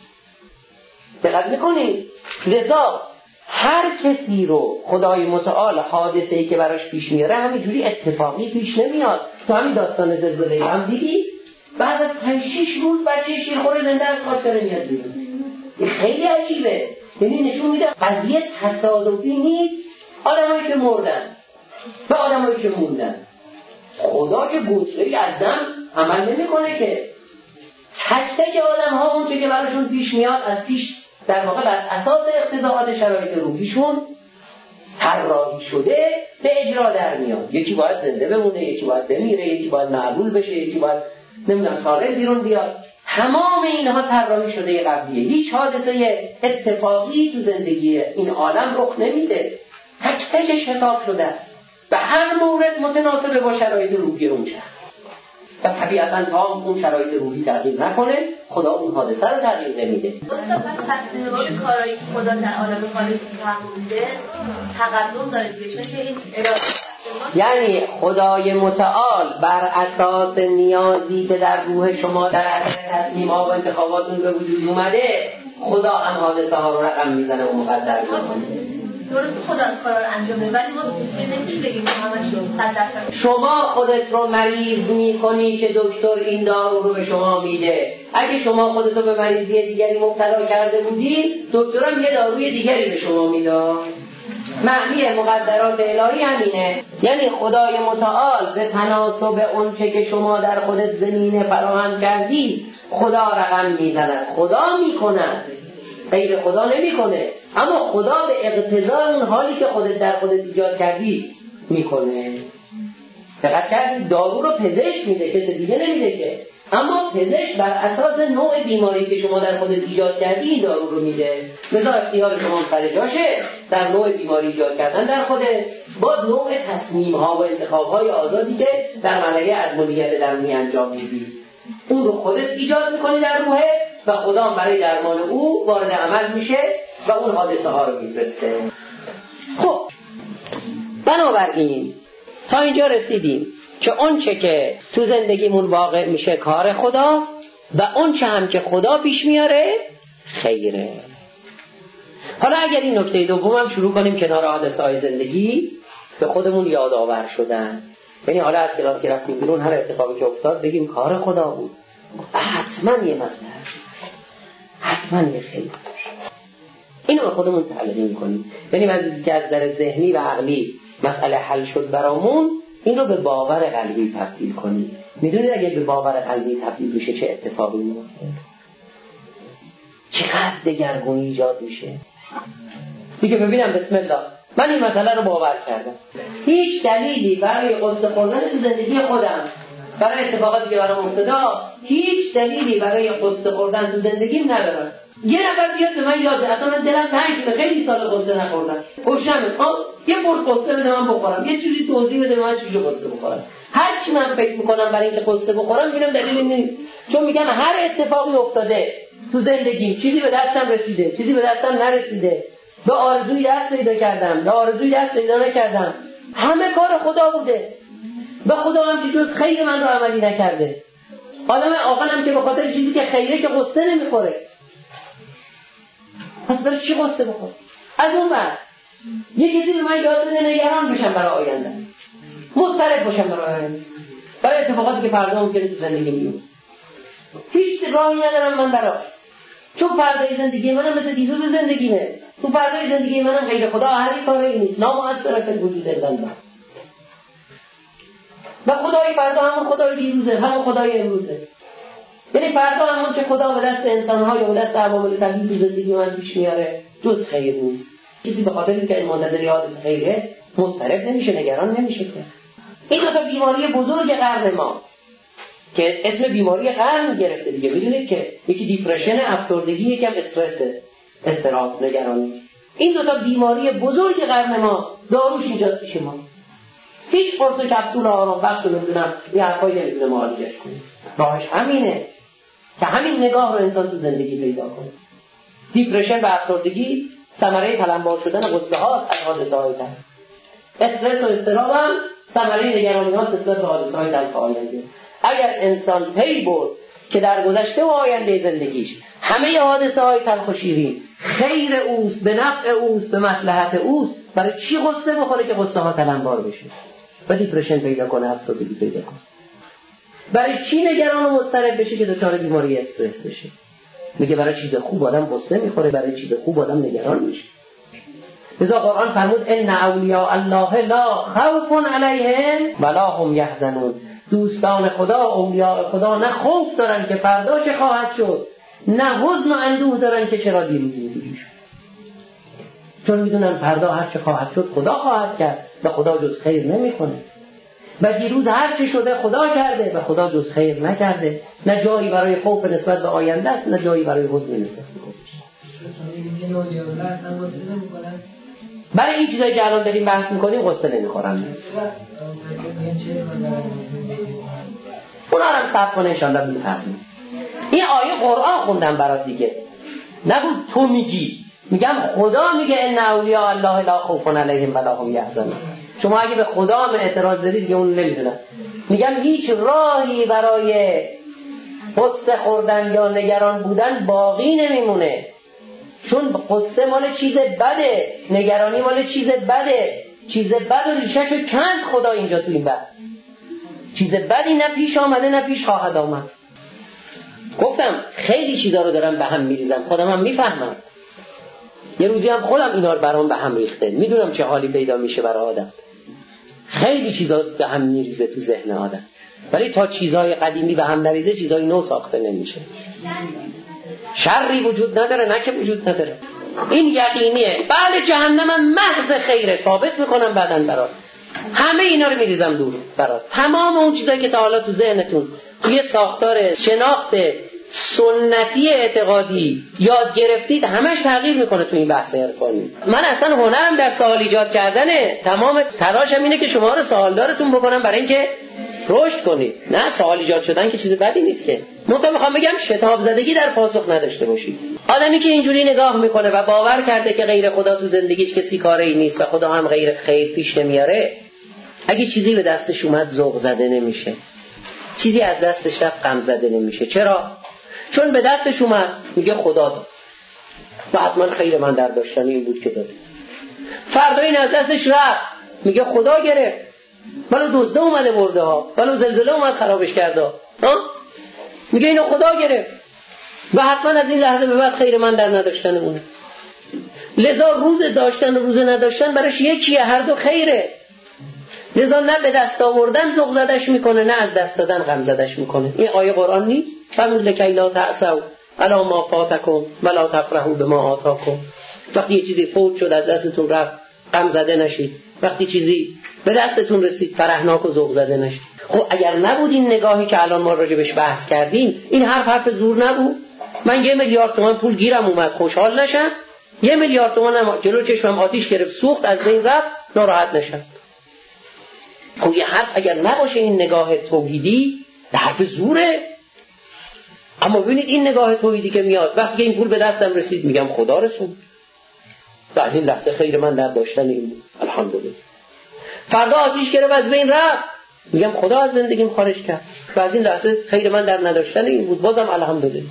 دقت میکنید؟ لذا هر کسی رو خدای متعال حادثه‌ای که براش پیش میاره همینجوری اتفاقی پیش نمیاد. تو همین داستان زلزله هم دیدی بعد از پنج شش روز بچه شیرخوره زنده از خاطر میاد بیرون. این خیلی عجیبه. یعنی نشون میده قضیه تصادفی نیست. آدمایی که مردن و آدمایی که موندن، خدا که گوشه‌ای از دم عمل نمیکنه که تک تک آدم ها اون چه که براشون پیش میاد از پیش در واقع بر اساس اقتضاعات شرایط روحیشون طراحی شده به اجرا در میاد. یکی باید زنده بمونه، یکی باید بمیره، یکی باید معلول بشه، یکی باید نمیدونم سالم بیرون بیاد. تمام اینها طراحی شده قبلیه. هیچ حادثه اتفاقی تو زندگی این عالم رخ نمیده. تک تکش حساب شده است و هر مورد متناسب با شرایط روحی اون شخص و طبیعتاً تا اون شرایط روحی تغییر نکنه خدا اون حادثه رو تغییر نمیده. تصمیمات کارایی که خدا در عالم خارجی فرموده تقدم داره دیگه، چون که این اراده یعنی خدای متعال بر اساس نیازی که در روح شما در اثر تصمیم‌ها و انتخاباتون به وجود اومده خدا هم حادثه ها رو رقم میزنه و مقدر میکنه. درست خدا کار رو انجام بده ولی ما نمیتونیم بگیم همش صد درصد. شما خودت رو مریض میکنی که دکتر این دارو رو به شما میده. اگه شما خودت رو به مریضی دیگری مبتلا کرده بودی دکترم یه داروی دیگری به شما میداد. معنی مقدرات الهی همینه، یعنی خدای متعال به تناسب اون چه که شما در خودت زمینه فراهم کردی خدا رقم میزند، خدا میکند، غیر خدا نمیکنه، اما خدا به اقتضای اون حالی که خودت در خودت ایجاد کردی میکنه. دقت کردید دارو رو پزشک میده، کسی دیگه نمیده که، اما پزشک بر اساس نوع بیماری که شما در خودت ایجاد کردی این دارو رو میده. مثلا اختیار شما سر جاشه در نوع بیماری ایجاد کردن در خودت، با نوع تصمیم ها و انتخاب های آزادی که در ملایه ازمونیت درونی انجام میدی، اون رو خودت ایجاد میکنی در روحه و خدا برای درمان او وارد عمل میشه و اون حادثه ها رو میفرسته. خب بنابراین تا اینجا رسیدیم که اون چه که تو زندگیمون واقع میشه کار خدا و اون چه هم که خدا پیش میاره خیره. حالا اگر این نکته دوم هم شروع کنیم کنار حادثه های زندگی به خودمون یادآور شدن، یعنی حالا از کلاس که رفتیم بیرون هر اتفاقی که افتاد بگیم کار خدا بود، حتما یه مسئله، حتما یه خیر. اینو به خودمون تعلیم میکنیم، یعنی وقتی که از در ذهنی و عقلی مسئله حل شد برامون این رو به باور قلبی تبدیل کنیم. میدونید اگه به باور قلبی تبدیل بشه چه اتفاقی میفته؟ چقدر دگرگونی ایجاد میشه. دیگه ببینم بسم الله من این مسئله رو باور کردم، هیچ دلیلی برای قصه خوردن تو زندگی خودم، برای اتفاقاتی که برام افتاده هیچ دلیلی برای قصه خوردن تو زندگیم ندارم. یه نفر بیاد به من یاد اصلا من دلم تنگ شده خیلی سال قصه نخوردم، گوشم میخوام یه برد قصه بده من بخورم، یه چیزی توضیح بده من چجوری قصه بخورم. هر چی من فکر میکنم برای اینکه قصه بخورم میبینم دلیلی نیست، چون میگم هر اتفاقی افتاده تو زندگیم، چیزی به دستم رسیده، چیزی به دستم نرسیده، به آرزوی دست پیدا کردم، به آرزوی دست پیدا نکردم، همه کار خدا بوده و خدا هم که جز خیر من رو عملی نکرده. آدم عاقلم که به خاطر چیزی که خیره که قصه نمیخوره، پس برای چی قصه بخور؟ از اون بعد یه کسی به من یاد بده نگران بشم برای آینده، مضطرب باشم برای آینده، برای اتفاقاتی که فردا ممکنه تو زندگی میفته. هیچ راهی ندارم من براش، چون فردای زندگی منم مثل دیروز زندگیمه، تو فردای زندگی منم غیر خدا هر کاری نیست، نامؤثر فی وجود الله. و خدای فردا همون خدای دیروزه، همون خدای امروزه. یعنی فردا همون که خدا به دست انسان‌ها یا به دست عوامل طبیعی تو زندگی من پیش میاره جز خیر نیست. کسی به خاطر اینکه منتظر حادثه خیره مضطرب نمیشه، نگران نمیشه. این دو تا بیماری بزرگ قرن ما که اسم بیماری قرن گرفته دیگه، میدونید که یکی دیپرشن، افسردگی، یکم استرس، استرس، نگرانی. این دو تا بیماری بزرگ قرن ما داروش اینجاست پیش ما. هیچ قرص کپسول آرام بخش رو نمیدونم یه حرفایی نمیدونه معالجش کنیم. راهش همینه که همین نگاه رو انسان تو زندگی پیدا کنه. دیپرشن و افسردگی ثمره تلمبار شدن قصه ها از حادثه های تن. استرس و اضطراب هم ثمره نگرانی ها نسبت به حادثه های تن آینده. اگر انسان پی برد که در گذشته و آینده زندگیش همه حادثه های تلخ و شیرین خیر اوست، به نفع اوست، به مصلحت اوست، برای چی قصه بخوره که قصه ها تلمبار بشه و دیپرشن پیدا کنه، افسردگی پیدا کنه؟ برای چی نگران و مضطرب بشه که دچار بیماری استرس بشه؟ میگه برای چیز خوب آدم قصه میخوره، برای چیز خوب آدم نگران میشه. لذا قرآن فرمود ان اولیاء الله لا خوف علیهم ولا هم یحزنون. دوستان خدا، اولیاء خدا نه خوف دارن که فردا چه خواهد شد، نه حزن و اندوه دارن که چرا دیروز اینجوری شد، چون میدونن فردا هر چه خواهد شد خدا خواهد کرد و خدا جز خیر نمیکنه. و دیروز هر چه شده خدا کرده و خدا جز خیر نکرده. نه جایی برای خوف نسبت به آینده است، نه جایی برای حزن نسبت به گذشته. برای این چیزایی که الان داریم بحث میکنیم قصه نمیخورن. اونا رو هم صبر کنه انشاءالله میفهمیم. این آیه قرآن خوندم برات دیگه، نگو تو میگی، میگم خدا میگه ان اولیاء الله لا خوف علیهم ولا هم یحزنون. شما اگه به خدا هم اعتراض دارید که اون نمیدونم. میگم هیچ راهی برای قصه خوردن یا نگران بودن باقی نمیمونه، چون قصه مال چیز بده، نگرانی مال چیز بده. چیز بد و ریشه‌شو کند خدا اینجا تو این بحث. چیز بدی نه پیش آمده نه پیش خواهد آمد. گفتم خیلی چیزا رو دارم به هم میریزم، خودم هم میفهمم، یه روزی هم خودم اینا رو برام به هم ریخته، میدونم چه حالی پیدا میشه برای آدم. خیلی چیزا به هم میریزه تو ذهن آدم، ولی تا چیزای قدیمی به هم نریزه چیزای نو ساخته نمیشه. شری وجود نداره، نه که وجود نداره، این یقینیه. بله جهنمم محض خیره، ثابت میکنم بعدن برات. همه اینا رو میریزم دور برات. تمام اون چیزایی که تا حالا تو ذهنتون توی ساختار شناخت سنتی اعتقادی یاد گرفتید همش تغییر میکنه تو این بحث عرفانی. من اصلا هنرم در سوال ایجاد کردنه، تمام تلاشم اینه که شما رو سوالدارتون بکنم برای اینکه رشد کنید، نه سوال ایجاد شدن که چیز بدی نیست که. من میخوام بگم شتاب زدگی در پاسخ نداشته باشید. آدمی که اینجوری نگاه میکنه و باور کرده که غیر خدا تو زندگیش کسی کاری نیست و خدا هم غیر خیر پیش نمیاره، اگه چیزی به دستش اومد ذوق زده نمیشه، چیزی از دستش رفت غم زده نمیشه. چرا؟ چون به دستش اومد میگه خدا داد و حتما خیر من در داشتن این بود که داد. فردا این از دستش رفت میگه خدا گرفت، ولو دزده اومده برده ها، ولو زلزله اومد خرابش کرده ها، میگه اینو خدا گرفت و حتما از این لحظه به بعد خیر من در نداشتن اونه. لذا روز داشتن و روز نداشتن براش یکیه، هر دو خیره. لذا نه به دست آوردن ذوق زدش میکنه، نه از دست دادن غم زدش میکنه. این آیه قرآن نیست؟ فمون لکی لا تأسوا علی ما فاتکم ولا تفرحوا بما آتاکم. وقتی یه چیزی فوت شد از دستتون رفت غم زده نشید، وقتی چیزی به دستتون رسید فرحناک و ذوق زده نشید. خب اگر نبود این نگاهی که الان ما راجبش بحث کردیم، این حرف حرف زور نبود. من یه میلیارد تومان پول گیرم اومد خوشحال نشم، یه میلیارد تومان جلو چشمم آتیش گرفت سوخت از بین رفت ناراحت نشم. خب یه حرف اگر نباشه این نگاه توحیدی حرف زوره. اما ببینید این نگاه توحیدی که میاد وقتی که این پول به دستم رسید میگم خدا رسوند و از این لحظه خیر من در داشتن این بود، الحمدلله. فردا آتیش گرفت از بین رفت میگم خدا از زندگیم خارج کرد و از این لحظه خیر من در نداشتن این بود، بازم الحمدلله.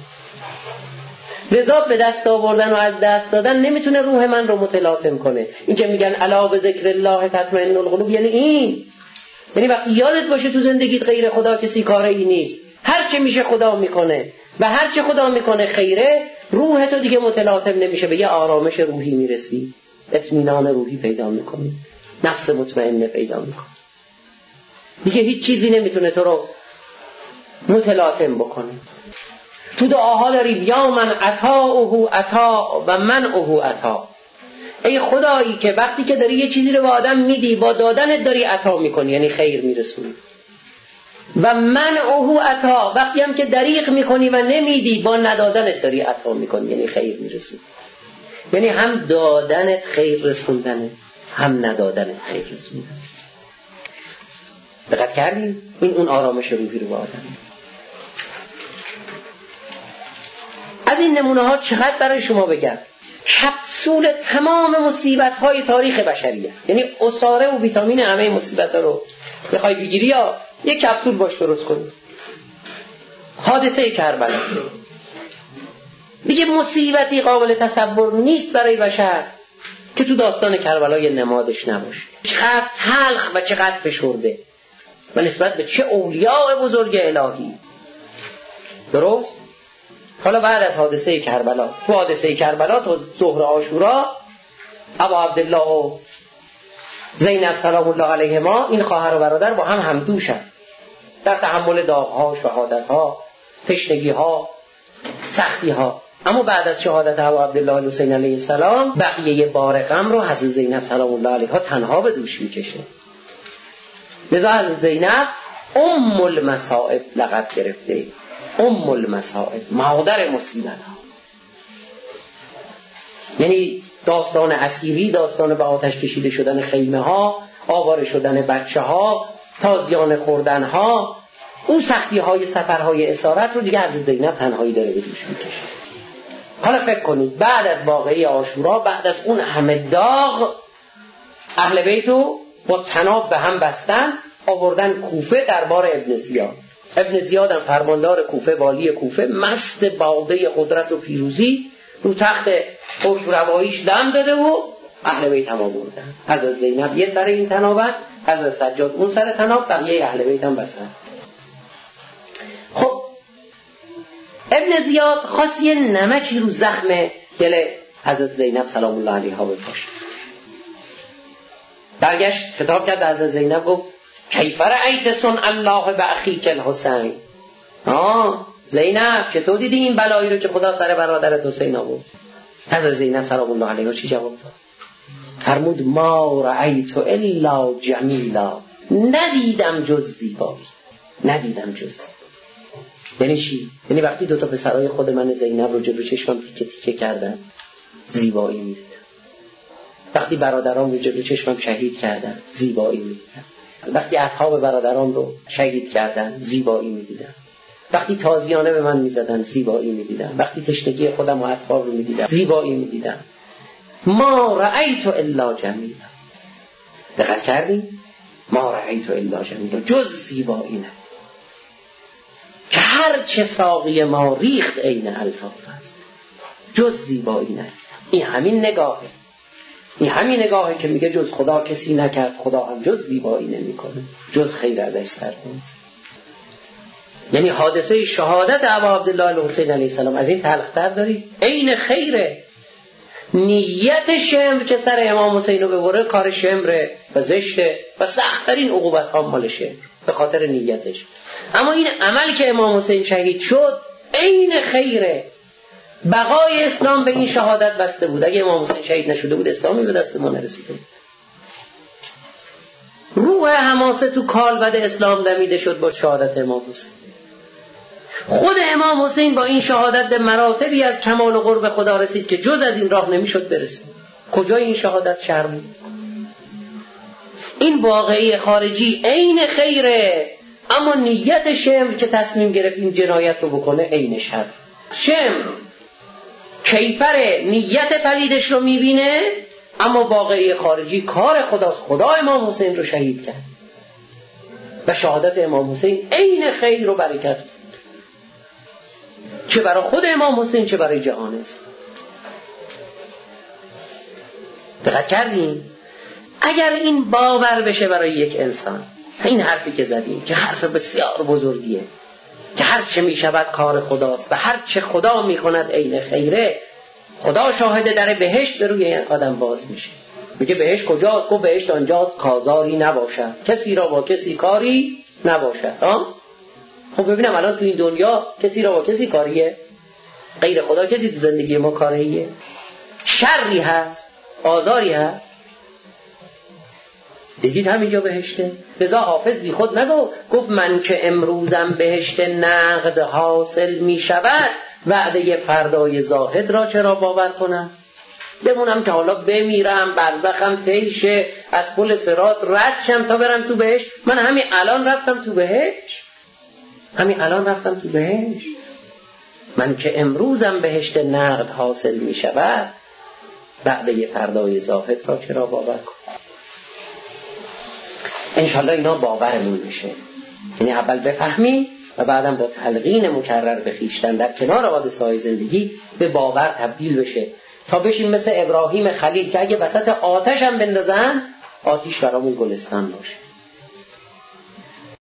لذا به دست آوردن و از دست دادن نمیتونه روح من رو متلاطم کنه. این که میگن الا بذکر الله تطمئن القلوب، یعنی این، یعنی وقتی یادت باشه تو زندگیت غیر خدا کسی کاری نیست، هر چه میشه خدا میکنه و هر چه خدا میکنه خیره، روح تو دیگه متلاطم نمیشه، به یه آرامش روحی میرسی، اطمینان روحی پیدا میکنی، نفس مطمئنه پیدا میکنی، دیگه هیچ چیزی نمیتونه تو رو متلاطم بکنه. تو دعاها داری یا من عطاؤه عطا و منعه عطا. ای خدایی که وقتی که داری یه چیزی رو به آدم میدی، با دادنت داری عطا میکنی، یعنی خیر میرسونی، و منعه عطا، وقتی هم که دریغ میکنی و نمیدی، با ندادنت داری عطا میکنی، یعنی خیر میرسونی. یعنی هم دادنت خیر رسوندنه، هم ندادنت خیر رسوندنه. دقت کردی؟ این اون آرامش روحی رو به آدم. از این نمونه ها چقدر برای شما بگم؟ کپسول تمام مصیبت های تاریخ بشریه، یعنی عصاره و ویتامین همه مصیبت ها رو بخوای بگیری یا یک کپسول باش درست کنی. حادثه کربلا دیگه مصیبتی قابل تصور نیست برای بشر که تو داستان کربلا یه نمادش نباشه. چقدر تلخ و چقدر فشرده و نسبت به چه اولیاء بزرگ الهی. درست؟ حالا بعد از حادثه کربلا، تو حادثه کربلا تو ظهر عاشورا، ابا عبدالله و زینب سلام الله علیهما، این خواهر و برادر با هم همدوشن در تحمل داغ‌ها، شهادت‌ها، تشنگی‌ها، سختی‌ها. اما بعد از شهادت ابا عبدالله حسین علیه السلام، بقیه بار غم رو حضرت زینب سلام الله علیها تنها به دوش میکشه. لذا حضرت زینب ام المصائب لقب گرفته، ام المصائب، مادر مصیبت ها. یعنی داستان اسیری، داستان به آتش کشیده شدن خیمه ها، آواره شدن بچه ها، تازیانه خوردن ها، اون سختی های سفرهای اسارت رو دیگه حضرت زینب تنهایی داره به دوش میکشه. حالا فکر کنید بعد از واقعه عاشورا، بعد از اون همه داغ، اهل بیتو با طناب به هم بستن، آوردن کوفه دربار ابن زیاد. ابن زیاد هم فرماندار کوفه، والی کوفه، مست باده قدرت و پیروزی، رو تخت حکم رواییش دم داده و اهل بیت هم آوردن. حضرت زینب یه سر این طنابت، حضرت سجاد اون سر طناب، بقیه اهل بیت هم بسن. خب ابن زیاد خواست یه نمکی رو زخم دل حضرت زینب سلام الله علیها بپاشه. برگشت خطاب کرد حضرت زینب گفت کیف رأیت صنع الله باخیک الحسین. آه زینب چطور دیدی این بلایی رو که خدا سر برادرت حسین آورد؟ حضرت زینب سلام الله علیها چی جواب داد؟ فرمود ما رأیت الا جمیلا، ندیدم جز زیبایی، ندیدم جز. یعنی چی؟ یعنی وقتی دو تا پسرای خود من زینب رو جلو چشمم تیکه تیکه کردن زیبایی میدیدم، وقتی برادرام رو جلو چشمم شهید کردن زیبایی میدیدم، وقتی اصحاب برادرام رو شهید کردن زیبایی میدیدم، وقتی تازیانه به من میزدن زیبایی میدیدم، وقتی تشنگی خودم و اطفال رو میدیدم زیبایی میدیدم. ما رأیت الا جمیلا. دقت کردیم؟ ما رأیت الا جمیلا، جز زیبایی نه که هر چه ساقی ما ریخت عین الطاف است، جز زیبایی نه. این همین نگاهه، این همین نگاهه که میگه جز خدا کسی نکرد، خدا هم جز زیبایی نمیکنه، جز خیر ازش سر نیست. یعنی حادثه شهادت ابا عبدالله الحسین علیه السلام از این تلختر داری؟ عین خیره. نیت شمر که سر امام حسین رو ببره کار شمره و زشته و سخت‌ترین عقوبت ها مال شمر به خاطر نیتش. اما این عمل که امام حسین شهید شد عین خیره. بقای اسلام به این شهادت بسته بود. اگه امام حسین شهید نشده بود اسلامی به دست ما نرسیده. روح حماسه تو کالبد اسلام دمیده شد با شهادت امام حسین. خود امام حسین با این شهادت به مراتبی از کمال و قرب خدا رسید که جز از این راه نمیشد برسید. کجای این شهادت شرم بود؟ این واقعی خارجی عین خیره، اما نیت شمر که تصمیم گرفت این جنایت رو بکنه عین شر. شمر کیفر نیت پلیدش رو میبینه، اما واقعی خارجی کار خداست. خدا امام حسین رو شهید کرد و شهادت امام حسین عین خیر و برکت بود، چه برای خود امام حسین چه برای جهان است. دقت کردین؟ اگر این باور بشه برای یک انسان، این حرفی که زدیم که حرف بسیار بزرگیه، که هر چه می شود کار خداست و هر چه خدا می کند عین خیره، خدا شاهد در بهشت به روی این آدم باز میشه. میگه بهشت کجاست؟ گفت بهشت آنجاست کازاری نباشد، کسی را با کسی کاری نباشد. ها؟ خب ببینم الان تو این دنیا کسی را با کسی کاریه؟ غیر خدا کسی تو زندگی ما کاریه؟ شری هست، آزاری هست. دیدید همینجا بهشته. لذا حافظ بی خود نگو، گفت من که امروزم بهشت نقد حاصل می شود، وعده فردای زاهد را چرا باور کنم؟ بمونم که حالا بمیرم، برزخم تیشه، از پل صراط رد شم تا برم تو بهشت. من همین الان رفتم تو بهشت، همین الان رفتم تو بهشت. من که امروزم بهشت نقد حاصل می شود، وعده فردای زاهد را چرا باور کنم؟ انشالله اینا باورمون میشه. یعنی اول بفهمیم و بعدم با تلقین مکرر به خویشتن در کنار حادثه های زندگی به باور تبدیل بشه، تا بشیم مثل ابراهیم خلیل که اگه وسط آتش هم بندازن آتش برامون گلستان باشه.